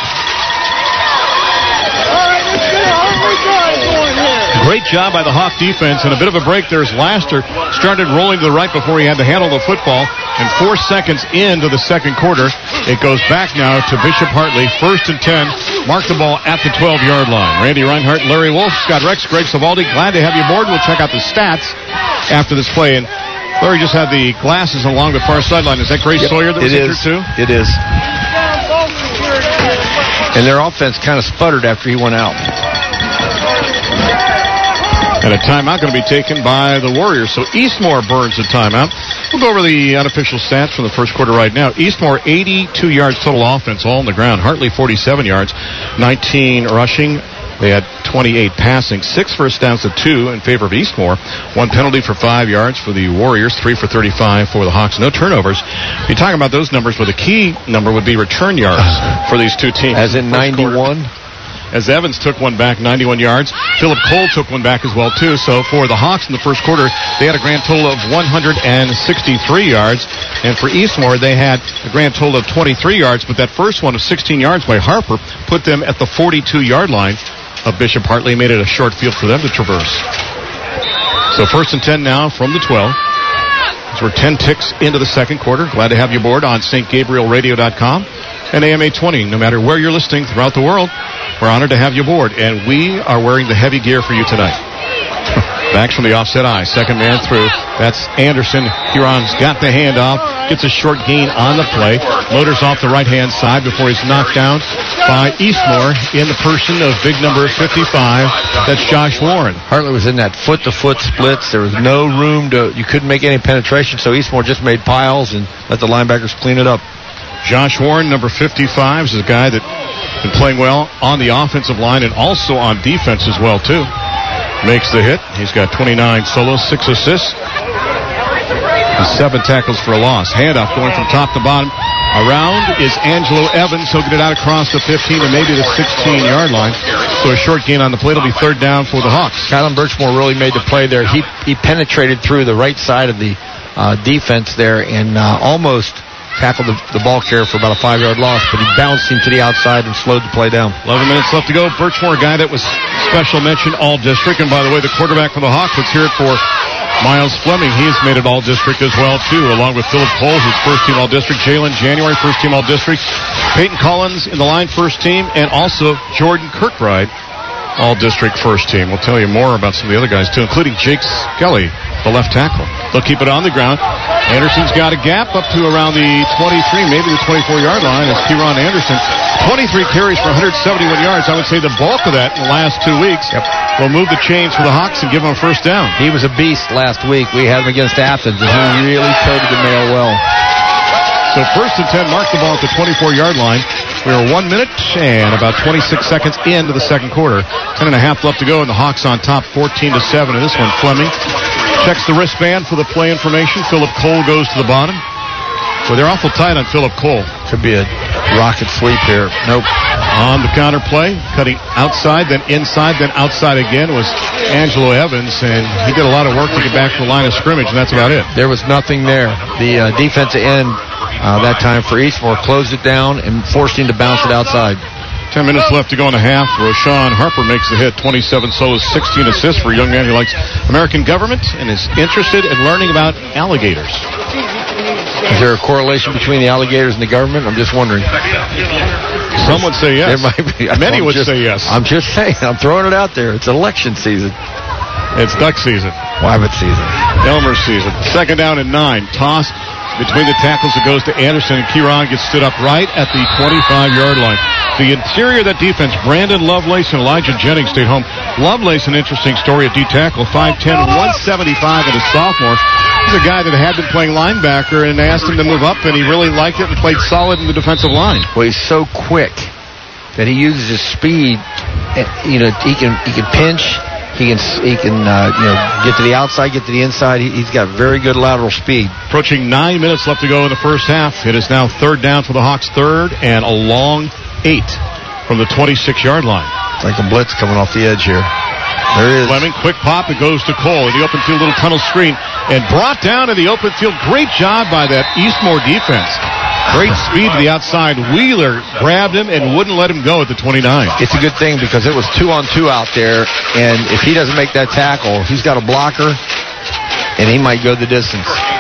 Great job by the Hawk defense, and a bit of a break there as Laster started rolling to the right before he had to handle the football. And 4 seconds into the second quarter, it goes back now to Bishop Hartley, 1st and 10 mark the ball at the 12-yard line. Randy Reinhardt, Larry Wolf, Scott Rex, Greg Savaldi, glad to have you aboard. We'll check out the stats after this play. And Larry just had the glasses along the far sideline. Is that Grace Sawyer that was injured too? It is. And their offense kind of sputtered after he went out. And a timeout going to be taken by the Warriors. So Eastmore burns a timeout. We'll go over the unofficial stats from the first quarter right now. Eastmore, 82 yards total offense, all on the ground. Hartley, 47 yards, 19 rushing. They had 28 passing, 6 first downs to 2 in favor of Eastmore. 1 penalty for 5 yards for the Warriors, 3 for 35 for the Hawks. No turnovers. You're talking about those numbers, but the key number would be return yards for these two teams. As in 91? As Evans took one back, 91 yards. Philip Cole took one back as well, too. So for the Hawks in the first quarter, they had a grand total of 163 yards. And for Eastmore, they had a grand total of 23 yards. But that first one of 16 yards by Harper put them at the 42-yard line of Bishop Hartley. Made it a short field for them to traverse. So 1st and 10 now from the 12. So we're 10 ticks into the second quarter. Glad to have you aboard on stgabrielradio.com and AMA 20. No matter where you're listening throughout the world, we're honored to have you aboard. And we are wearing the heavy gear for you tonight. Backs from the offset eye. Second man through. That's Anderson. Huron's got the handoff. Gets a short gain on the play. Motors off the right-hand side before he's knocked down by Eastmore in the person of big number 55. That's Josh Warren. Hartley was in that foot-to-foot splits. There was no room you couldn't make any penetration, so Eastmore just made piles and let the linebackers clean it up. Josh Warren, number 55, is a guy that's been playing well on the offensive line and also on defense as well, too. Makes the hit. He's got 29 solos, 6 assists, and 7 tackles for a loss. Handoff going from top to bottom. Around is Angelo Evans. He'll get it out across the 15 and maybe the 16-yard line. So a short gain on the play. It'll be 3rd down for the Hawks. Kylan Birchmore really made the play there. He penetrated through the right side of the defense there and almost tackled the ball carrier for about a 5-yard loss, but he bounced him to the outside and slowed the play down. 11 minutes left to go. Birchmore, a guy that was special mention all-district. And by the way, the quarterback for the Hawks, let's hear it for Miles Fleming. He's made it all-district as well, too, along with Philip Cole, who's first-team all-district. Jalen January, first-team all-district. Peyton Collins in the line, first-team. And also Jordan Kirkbride, all-district first-team. We'll tell you more about some of the other guys, too, including Jake Skelly, the left tackle. They'll keep it on the ground. Anderson's got a gap up to around the 23, maybe the 24-yard line. It's Kieron Anderson. 23 carries for 171 yards. I would say the bulk of that in the last 2 weeks will move the chains for the Hawks and give them a first down. He was a beast last week. We had him against Athens, and he really toted the mail well. So 1st and 10, mark the ball at the 24-yard line. We are 1 minute and about 26 seconds into the second quarter. 10.5 left to go, and the Hawks on top, 14-7. And this one, Fleming checks the wristband for the play information. Philip Cole goes to the bottom. Well, they're awful tight on Philip Cole. Could be a rocket sweep here. Nope. On the counter play, cutting outside, then inside, then outside again was Angelo Evans, and he did a lot of work to get back to the line of scrimmage, and that's about it. There was nothing there. The defensive end that time for Eastmore closed it down and forced him to bounce it outside. 10 minutes left to go in the half. Roshawn Harper makes the hit. 27 solos, 16 assists for a young man who likes American government and is interested in learning about alligators. Is there a correlation between the alligators and the government? I'm just wondering. Some would say yes. There might be. Many would say yes. I'm just saying. I'm throwing it out there. It's election season. It's duck season. Wabbit season. Elmer season. 2nd down and 9. Toss between the tackles. It goes to Anderson, and Kieron gets stood up right at the 25-yard line. The interior of that defense, Brandon Lovelace and Elijah Jennings stayed home. Lovelace, an interesting story at D-tackle, 5'10", 175 and a sophomore. He's a guy that had been playing linebacker, and they asked him to move up, and he really liked it and played solid in the defensive line. Well, he's so quick that he uses his speed. You know, he can pinch. He can get to the outside, get to the inside. He's got very good lateral speed. Approaching 9 minutes left to go in the first half. It is now 3rd down for the Hawks, 3rd and a long 8 from the 26-yard line. It's like a blitz coming off the edge here. There it is. Fleming, quick pop. It goes to Cole in the open field, little tunnel screen, and brought down in the open field. Great job by that Eastmore defense. Great speed to the outside. Wheeler grabbed him and wouldn't let him go at the 29. It's a good thing because it was 2-on-2 out there, and if he doesn't make that tackle, he's got a blocker, and he might go the distance.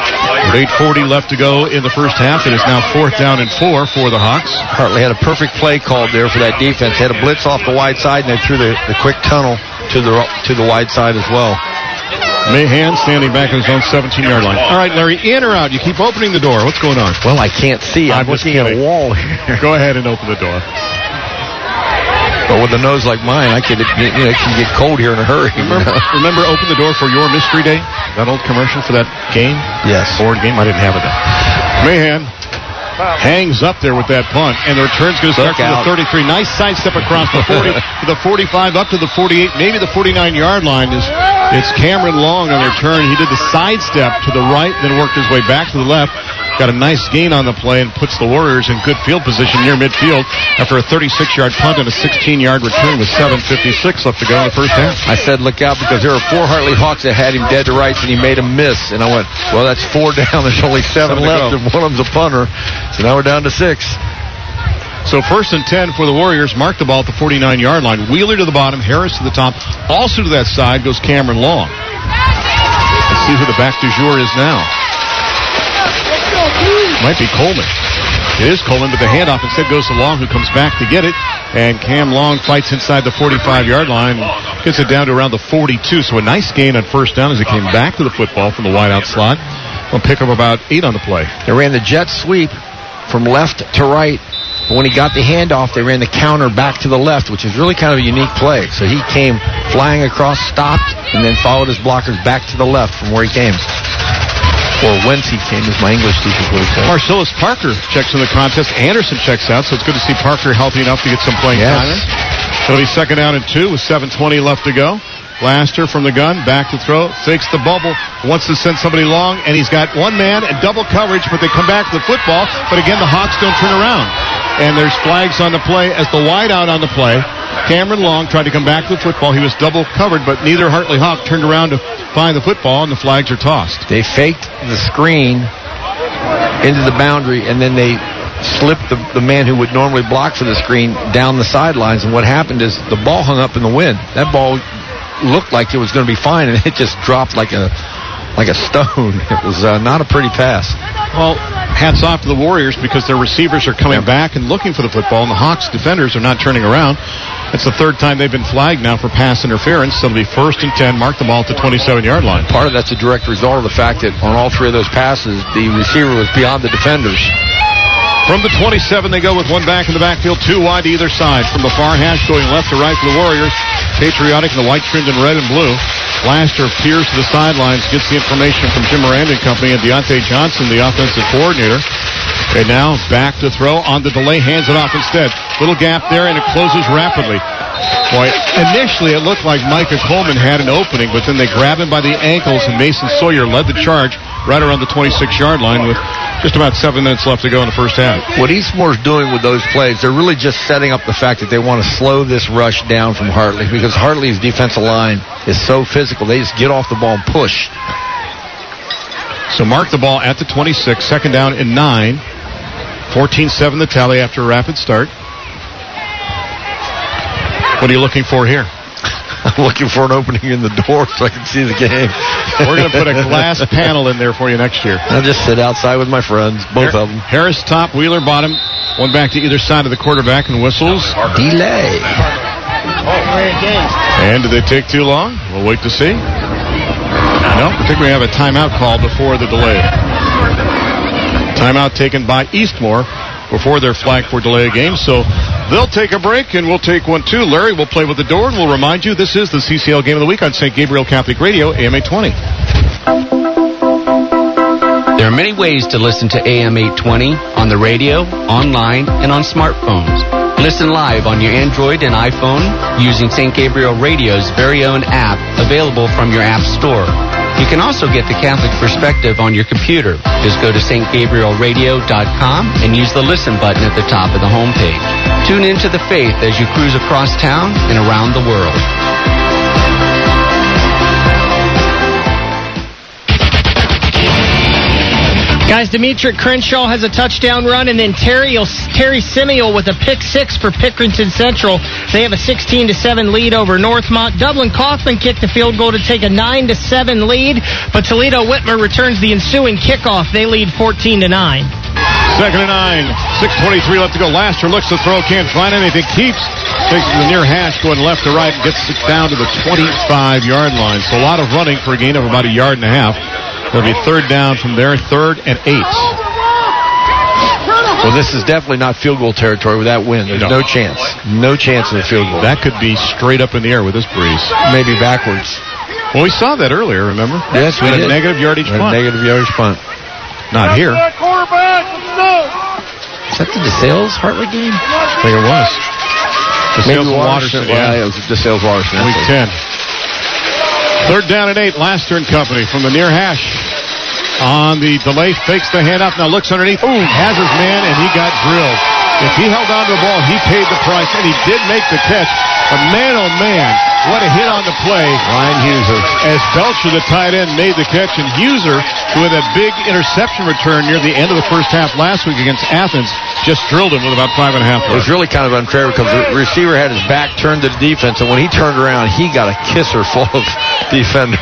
With 8:40 left to go in the first half, it is now 4th down and 4 for the Hawks. Hartley had a perfect play called there for that defense. They had a blitz off the wide side, and they threw the quick tunnel to the wide side as well. Mahan standing back on his own 17-yard line. All right, Larry, in or out? You keep opening the door. What's going on? Well, I can't see. I'm looking at a wall here. Go ahead and open the door. But with a nose like mine, it can get cold here in a hurry. Remember Open the Door for Your Mystery Day? That old commercial for that game? Yes. Board game? I didn't have it then. Mahan hangs up there with that punt, and the return's going to start from the 33. Nice sidestep across the 40 to the 45, up to the 48, maybe the 49-yard line. It's Cameron Long on the return. He did the sidestep to the right, then worked his way back to the left. Got a nice gain on the play and puts the Warriors in good field position near midfield after a 36-yard punt and a 16-yard return with 7:56 left to go in the first half. I said, look out, because there were 4 Hartley Hawks that had him dead to rights, and he made him miss. And I went, well, that's 4 down. There's only 7 left, and one of them's a punter. So now we're down to 6. So 1st and 10 for the Warriors. Mark the ball at the 49-yard line. Wheeler to the bottom, Harris to the top. Also to that side goes Cameron Long. Let's see who the back du jour is now. Might be Coleman. It is Coleman, but the handoff instead goes to Long, who comes back to get it. And Cam Long fights inside the 45-yard line, gets it down to around the 42. So a nice gain on first down as he came back to the football from the wideout slot. We'll pick up about 8 on the play. They ran the jet sweep from left to right. But when he got the handoff, they ran the counter back to the left, which is really kind of a unique play. So he came flying across, stopped, and then followed his blockers back to the left from where he came. Or whence he came, as my English teacher would have said. Marcellus Parker checks in the contest. Anderson checks out, so it's good to see Parker healthy enough to get some playing time in. It'll be 2nd down and 2 with 7:20 left to go. Blaster from the gun, back to throw, fakes the bubble, wants to send somebody long, and he's got one man and double coverage, but they come back to the football. But again, the Hawks don't turn around. And there's flags on the play as the wideout on the play. Cameron Long tried to come back to the football. He was double covered, but neither Hartley Hawk turned around to find the football, and the flags are tossed. They faked the screen into the boundary, and then they slipped the man who would normally block for the screen down the sidelines. And what happened is the ball hung up in the wind. That ball looked like it was going to be fine, and it just dropped like a stone. It was not a pretty pass. Well, hats off to the Warriors because their receivers are coming back and looking for the football, and the Hawks defenders are not turning around. It's the 3rd time they've been flagged now for pass interference. So it'll be 1st and 10. Mark the ball at the 27-yard line. Part of that's a direct result of the fact that on all 3 of those passes, the receiver was beyond the defenders. From the 27, they go with one back in the backfield, 2 wide to either side. From the far hash, going left to right for the Warriors. Patriotic in the white trimmed in red and blue. Blaster peers to the sidelines, gets the information from Jim Miranda and company, and Deontay Johnson, the offensive coordinator. And now back to throw on the delay, hands it off instead. Little gap there, and it closes rapidly. Boy, initially it looked like Micah Coleman had an opening, but then they grab him by the ankles, and Mason Sawyer led the charge right around the 26-yard line with just about 7 minutes left to go in the first half. What Eastmore's doing with those plays, they're really just setting up the fact that they want to slow this rush down from Hartley, because Hartley's defensive line is so physical. They just get off the ball and push. So mark the ball at the 26, 2nd down and 9. 14-7 the tally after a rapid start. What are you looking for here? I'm looking for an opening in the door so I can see the game. We're going to put a glass panel in there for you next year. I'll just sit outside with my friends, both of them. Harris top, Wheeler bottom. One back to either side of the quarterback and whistles. Delay. And did they take too long? We'll wait to see. No, I think we have a timeout call before the delay. Timeout taken by Eastmore before their flag for delay of game. So they'll take a break, and we'll take one too. Larry will play with the door, and we'll remind you this is the CCL Game of the Week on St. Gabriel Catholic Radio, AM 820. There are many ways to listen to AM 820 on the radio, online, and on smartphones. Listen live on your Android and iPhone using St. Gabriel Radio's very own app available from your app store. You can also get the Catholic perspective on your computer. Just go to stgabrielradio.com and use the listen button at the top of the homepage. Tune into the faith as you cruise across town and around the world. Guys, Demetric Crenshaw has a touchdown run, and then Terry Simeon with a pick 6 for Pickerington Central. They have a 16-7 lead over Northmont. Dublin Kaufman kicked the field goal to take a 9-7 lead, but Toledo Whitmer returns the ensuing kickoff. They lead 14-9. 2nd and 9. 6:23 left to go. Laster looks to throw, can't find anything. Keeps, takes it to the near hash, going left to right, and gets it down to the 25-yard line. So a lot of running for a gain of about a yard and a half. It'll be 3rd down from there, 3rd and 8. Well, this is definitely not field goal territory with that wind. There's no chance. No chance of a field goal. That could be straight up in the air with this breeze. Maybe backwards. Well, we saw that earlier, remember? Yes, we did. A negative yardage punt. Negative yardage punt. Not here. Quarterback, let's go. Is that the DeSales Hartley game? I think it was. DeSales Waterson. Yeah, it was DeSales Waterson. Week 10. 3rd down and 8. Laster and company from the near hash. On the delay, fakes the handoff, now looks underneath. Ooh, has his man, and he got drilled. If he held on to the ball, he paid the price, and he did make the catch. But man, oh man, what a hit on the play. Ryan Huser. As Belcher, the tight end, made the catch, and Huser, who had a big interception return near the end of the first half last week against Athens, just drilled him with about 5.5 yards. It was really kind of unfair because the receiver had his back turned to the defense, and when he turned around, he got a kisser full of defender.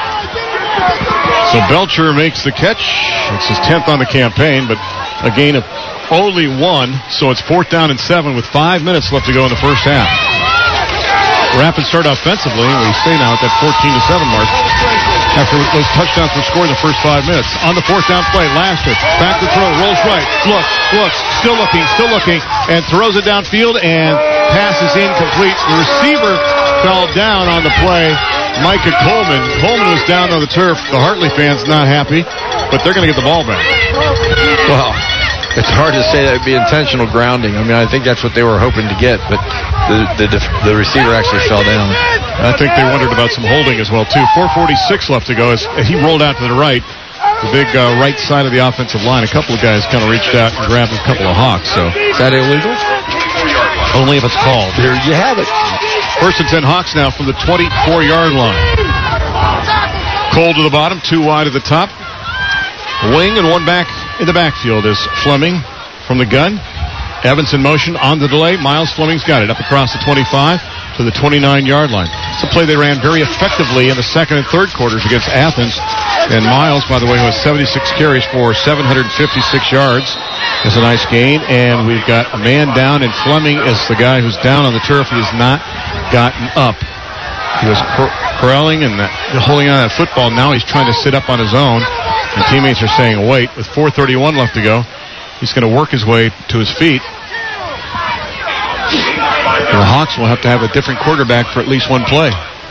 So Belcher makes the catch. It's his 10th on the campaign, but a gain of only 1. So it's 4th down and 7 with 5 minutes left to go in the first half. Rapid start offensively, and we stay now at that 14-7 mark after those touchdowns were scored in the first 5 minutes. On the 4th down play, Laster back to throw, rolls right, looks, still looking, and throws it downfield, and pass is incomplete. The receiver fell down on the play. Micah Coleman. Coleman was down on the turf. The Hartley fans not happy, but they're going to get the ball back. Well, it's hard to say that would be intentional grounding. I mean, I think that's what they were hoping to get, but the receiver actually fell down. I think they wondered about some holding as well, too. 4:46 left to go as he rolled out to the right, the big right side of the offensive line. A couple of guys kind of reached out and grabbed a couple of Hawks. So is that illegal? Only if it's called. There you have it. 1st and 10 Hawks now from the 24-yard line. Cole to the bottom, 2 wide at the top. Wing and 1 back in the backfield is Fleming from the gun. Evans in motion on the delay. Miles Fleming's got it up across the 25 to the 29-yard line. It's a play they ran very effectively in the 2nd and 3rd quarters against Athens. And Miles, by the way, who has 76 carries for 756 yards. It's a nice gain. And we've got a man down, and Fleming is the guy who's down on the turf. He has not gotten up. He was corralling and holding on to that football. Now he's trying to sit up on his own. And teammates are saying, wait, with 4:31 left to go, he's going to work his way to his feet. And the Hawks will have to have a different quarterback for at least one play.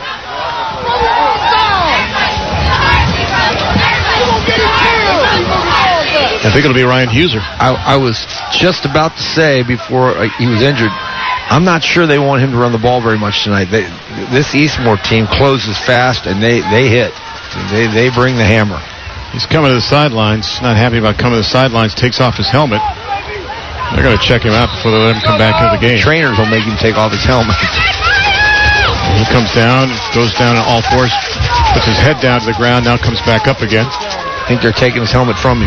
I think it'll be Ryan Huser. I was just about to say before he was injured, I'm not sure they want him to run the ball very much tonight. This Eastmoor team closes fast, and they hit. They bring the hammer. He's coming to the sidelines. Not happy about coming to the sidelines. Takes off his helmet. They're going to check him out before they let him come back into the game. Trainers will make him take off his helmet. He comes down, goes down on all fours, puts his head down to the ground, now comes back up again. I think they're taking his helmet from him.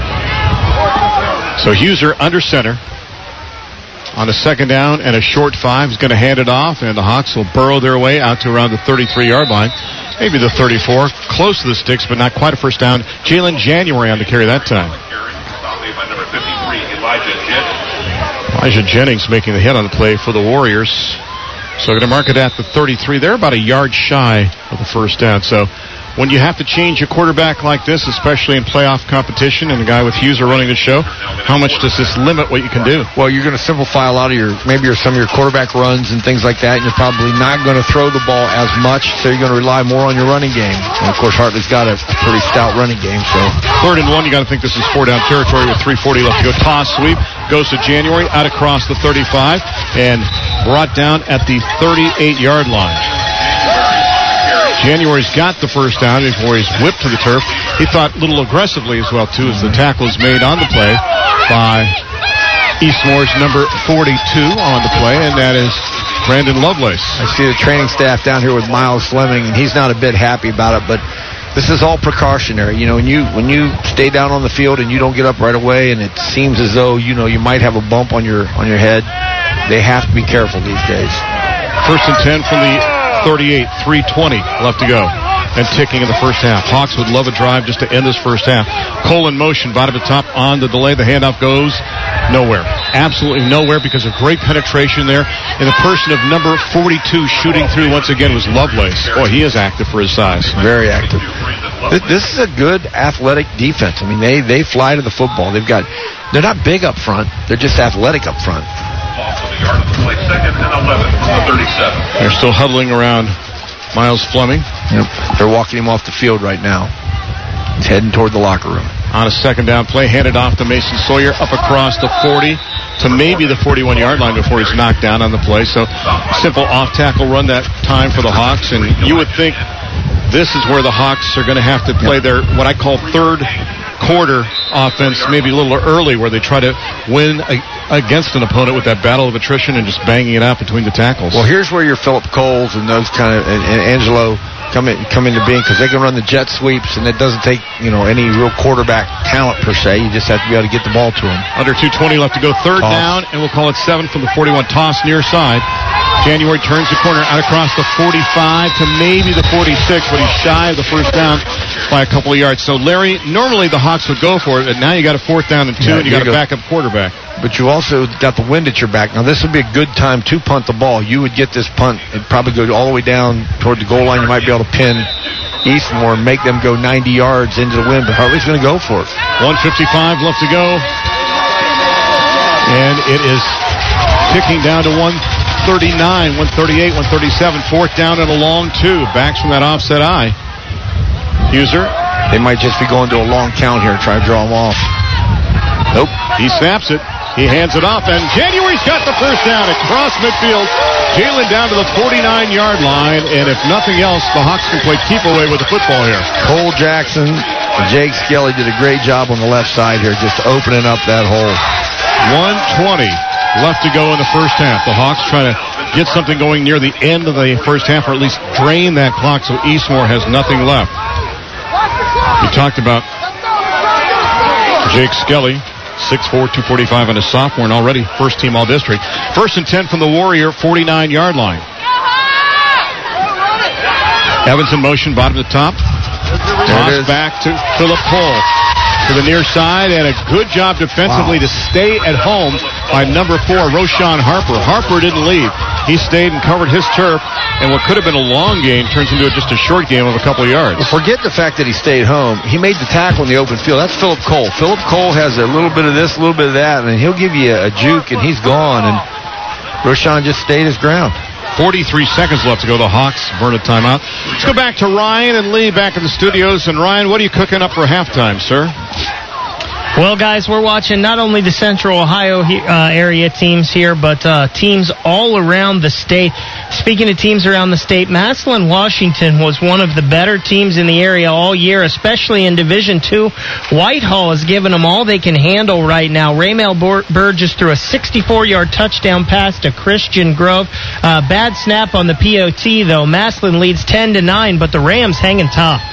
So Huser under center on a 2nd down and a short 5. He's going to hand it off, and the Hawks will burrow their way out to around the 33-yard line. Maybe the 34. Close to the sticks, but not quite a first down. Jalen January on the carry that time. Elijah Jennings making the hit on the play for the Warriors. So going to mark it at the 33. They're about a yard shy of the first down. So when you have to change your quarterback like this, especially in playoff competition, and a guy with Huser running the show, how much does this limit what you can do? Well, you're going to simplify a lot of some of your quarterback runs and things like that, and you're probably not going to throw the ball as much, so you're going to rely more on your running game. And, of course, Hartley's got a pretty stout running game. So 3rd and 1, you got to think this is 4-down territory with 3:40 left to go. Toss sweep goes to January out across the 35 and brought down at the 38-yard line. January's got the first down before he's whipped to the turf. He thought a little aggressively as well, too, as the tackle is made on the play by Eastmoor's number 42 on the play, and that is Brandon Lovelace. I see the training staff down here with Miles Fleming, and he's not a bit happy about it, but this is all precautionary. You know, when you stay down on the field and you don't get up right away, and it seems as though you might have a bump on your head, they have to be careful these days. 1st and 10 from the 38, 3:20 left to go. And ticking in the first half. Hawks would love a drive just to end this first half. Cole in motion, bottom to top on the delay. The handoff goes nowhere. Absolutely nowhere because of great penetration there. And the person of number 42 shooting through once again was Lovelace. Boy, he is active for his size. Very active. This is a good athletic defense. I mean, they fly to the football. They're not big up front. They're just athletic up front. Second and 11 from the 37. They're still huddling around Miles Fleming. Yep. They're walking him off the field right now. He's heading toward the locker room. On a second down play, handed off to Mason Sawyer up across the 40 to maybe the 41-yard line before he's knocked down on the play. So simple off-tackle run that time for the Hawks. And you would think this is where the Hawks are going to have to play their what I call third quarter offense, maybe a little early, where they try to win against an opponent with that battle of attrition and just banging it out between the tackles. Well, here's where your Philip Coles and those kind of and Angelo come into being, because they can run the jet sweeps, and it doesn't take any real quarterback talent per se. You just have to be able to get the ball to them. Under 2:20 left to go, third down, and we'll call it 7 from the 41. Toss near side. January turns the corner out across the 45 to maybe the 46, but he's shy of the first down by a couple of yards. So, Larry, normally the Hawks would go for it, but now you got a 4th down and 2, and you got a backup quarterback. But you also got the wind at your back. Now, this would be a good time to punt the ball. You would get this punt and probably go all the way down toward the goal line. You might be able to pin Eastmore and make them go 90 yards into the wind, but Hartley's going to go for it. 1:55 left to go. And it is ticking down to 1:39, 1:38, 1:37. 4th down and a long 2. Backs from that offset eye. User. They might just be going to a long count here and try to draw them off. Nope. He snaps it. He hands it off, and January's got the first down across midfield. Jalen down to the 49-yard line, and if nothing else, the Hawks can play keep away with the football here. Cole Jackson and Jake Skelly did a great job on the left side here, just opening up that hole. 1:20 left to go in the first half. The Hawks trying to get something going near the end of the first half, or at least drain that clock so Eastmore has nothing left. You talked about Jake Skelly. 6'4", 245 and a sophomore, and already first-team All-District. 1st and 10 from the Warrior 49-yard line. Evans in motion, bottom to top. Toss back to Philip Cole to the near side, and a good job defensively to stay at home by number 4, Roshan Harper. Harper didn't leave. He stayed and covered his turf, and what could have been a long game turns into just a short game of a couple of yards. Well, forget the fact that he stayed home. He made the tackle in the open field. That's Philip Cole. Philip Cole has a little bit of this, a little bit of that, and he'll give you a juke, and he's gone, and Roshan just stayed his ground. 43 seconds left to go. The Hawks burn a timeout. Let's go back to Ryan and Lee back in the studios. And Ryan, what are you cooking up for halftime, sir? Well, guys, we're watching not only the Central Ohio area teams here, but teams all around the state. Speaking of teams around the state, Massillon, Washington was one of the better teams in the area all year, especially in Division II. Whitehall has given them all they can handle right now. Raymel Burgess threw a 64-yard touchdown pass to Christian Grove. Bad snap on the POT, though. Massillon leads 10-9, but the Rams hanging top.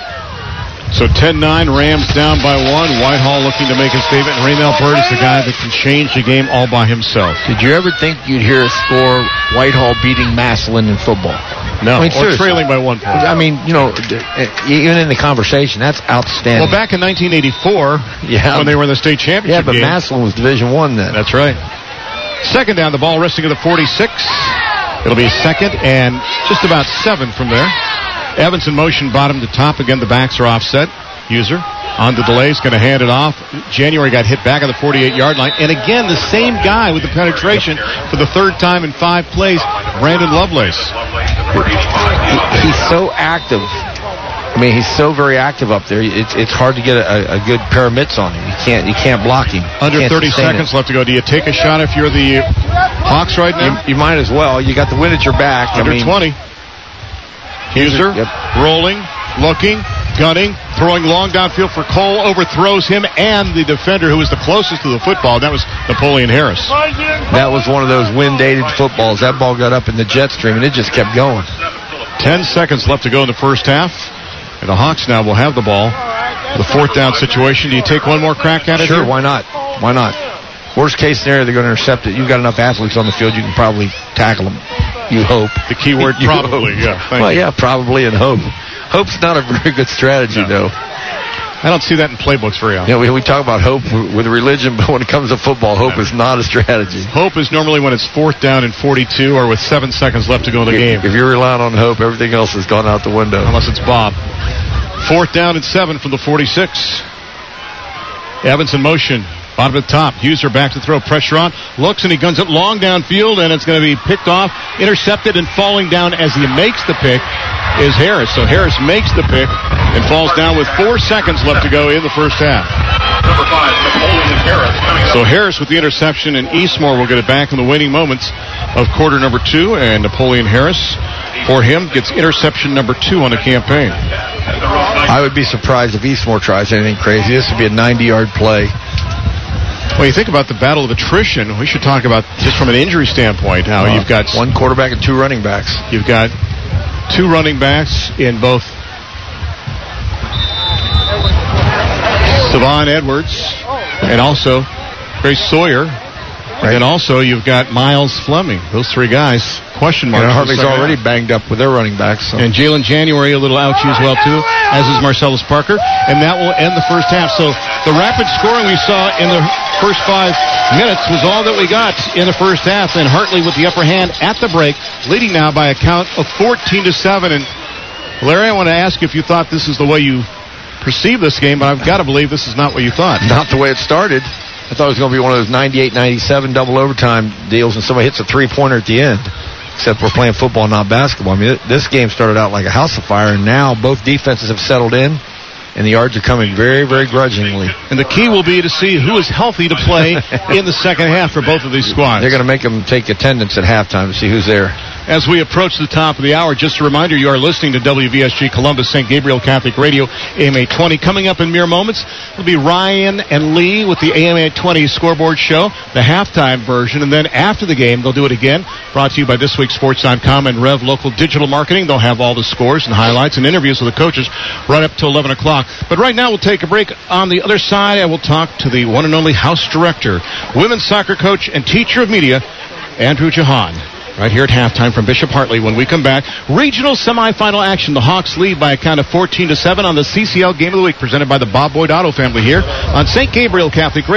So 10-9, Rams down by 1. Whitehall looking to make a statement. And Raymel Bird is the guy that can change the game all by himself. Did you ever think you'd hear a score Whitehall beating Massillon in football? No, or trailing by 1 point. I mean, even in the conversation, that's outstanding. Well, back in 1984, when they were in the state championship but game. Massillon was Division I then. That's right. Second down, the ball resting at the 46. It'll be second and just about 7 from there. Evans in motion, bottom to top. Again, the backs are offset. User on the delay is going to hand it off. January got hit back at the 48-yard line. And again, the same guy with the penetration for the third time in 5 plays, Brandon Lovelace. He's so active. I mean, he's so very active up there. It's hard to get a good pair of mitts on him. You can't block him. Under 30 seconds left to go. Do you take a shot if you're the Hawks right now? You might as well. You got the wind at your back. Under 20. Huser, rolling, looking, gunning, throwing long downfield for Cole, overthrows him and the defender who was the closest to the football. That was Napoleon Harris. That was one of those wind-aided footballs. That ball got up in the jet stream, and it just kept going. 10 seconds left to go in the first half. And the Hawks now will have the ball. The fourth down situation. Do you take one more crack at it? Sure, here? why not? Why not? Worst case scenario, they're going to intercept it. You've got enough athletes on the field, you can probably tackle them. You hope. The key word, probably, yeah. Well, yeah, probably and hope. Hope's not a very good strategy, though. I don't see that in playbooks very often. Yeah, we talk about hope with religion, but when it comes to football, hope is not a strategy. Hope is normally when it's fourth down and 42 or with 7 seconds left to go in the game. If you're relying on hope, everything else has gone out the window. Unless it's Bob. Fourth down and 7 from the 46. Evans in motion. Bottom of the top. User back to throw. Pressure on. Looks and he guns it long downfield, and it's going to be picked off, intercepted, and falling down as he makes the pick is Harris. So Harris makes the pick and falls down with 4 seconds left to go in the first half. Number 5, Napoleon Harris. So Harris with the interception, and Eastmore will get it back in the waning moments of quarter number 2, and Napoleon Harris, for him, gets interception number 2 on the campaign. I would be surprised if Eastmore tries anything crazy. This would be a 90-yard play. Well, you think about the battle of attrition. We should talk about, just from an injury standpoint, how you've got one quarterback and 2 running backs. You've got 2 running backs in both Savon Edwards and also Grace Sawyer. Right. And also you've got Miles Fleming. Those 3 guys, question marks. And Hartley's already banged up with their running backs. So. And Jalen January, a little ouchie as well, too, as is Marcellus Parker. And that will end the first half. So the rapid scoring we saw in the first 5 minutes was all that we got in the first half. And Hartley with the upper hand at the break, leading now by a count of 14-7. And Larry, I want to ask if you thought this is the way you perceive this game, but I've got to believe this is not what you thought. Not the way it started. I thought it was going to be one of those 98-97 double overtime deals, and somebody hits a 3-pointer at the end. Except we're playing football, not basketball. I mean, this game started out like a house of fire, and now both defenses have settled in, and the yards are coming very, very grudgingly. And the key will be to see who is healthy to play in the second half for both of these squads. They're going to make them take attendance at halftime to see who's there. As we approach the top of the hour, just a reminder, you are listening to WVSG Columbus St. Gabriel Catholic Radio, AM 820. Coming up in mere moments, it'll be Ryan and Lee with the AM 820 scoreboard show, the halftime version. And then after the game, they'll do it again. Brought to you by This Week Sports.com and Rev Local Digital Marketing. They'll have all the scores and highlights and interviews with the coaches right up to 11 o'clock. But right now, we'll take a break. On the other side, I will talk to the one and only house director, women's soccer coach, and teacher of media, Andrew Jahan. Right here at halftime from Bishop Hartley. When we come back, regional semifinal action. The Hawks lead by a count of 14-7 on the CCL Game of the Week, presented by the Bob Boyd Auto family here on St. Gabriel Catholic Radio.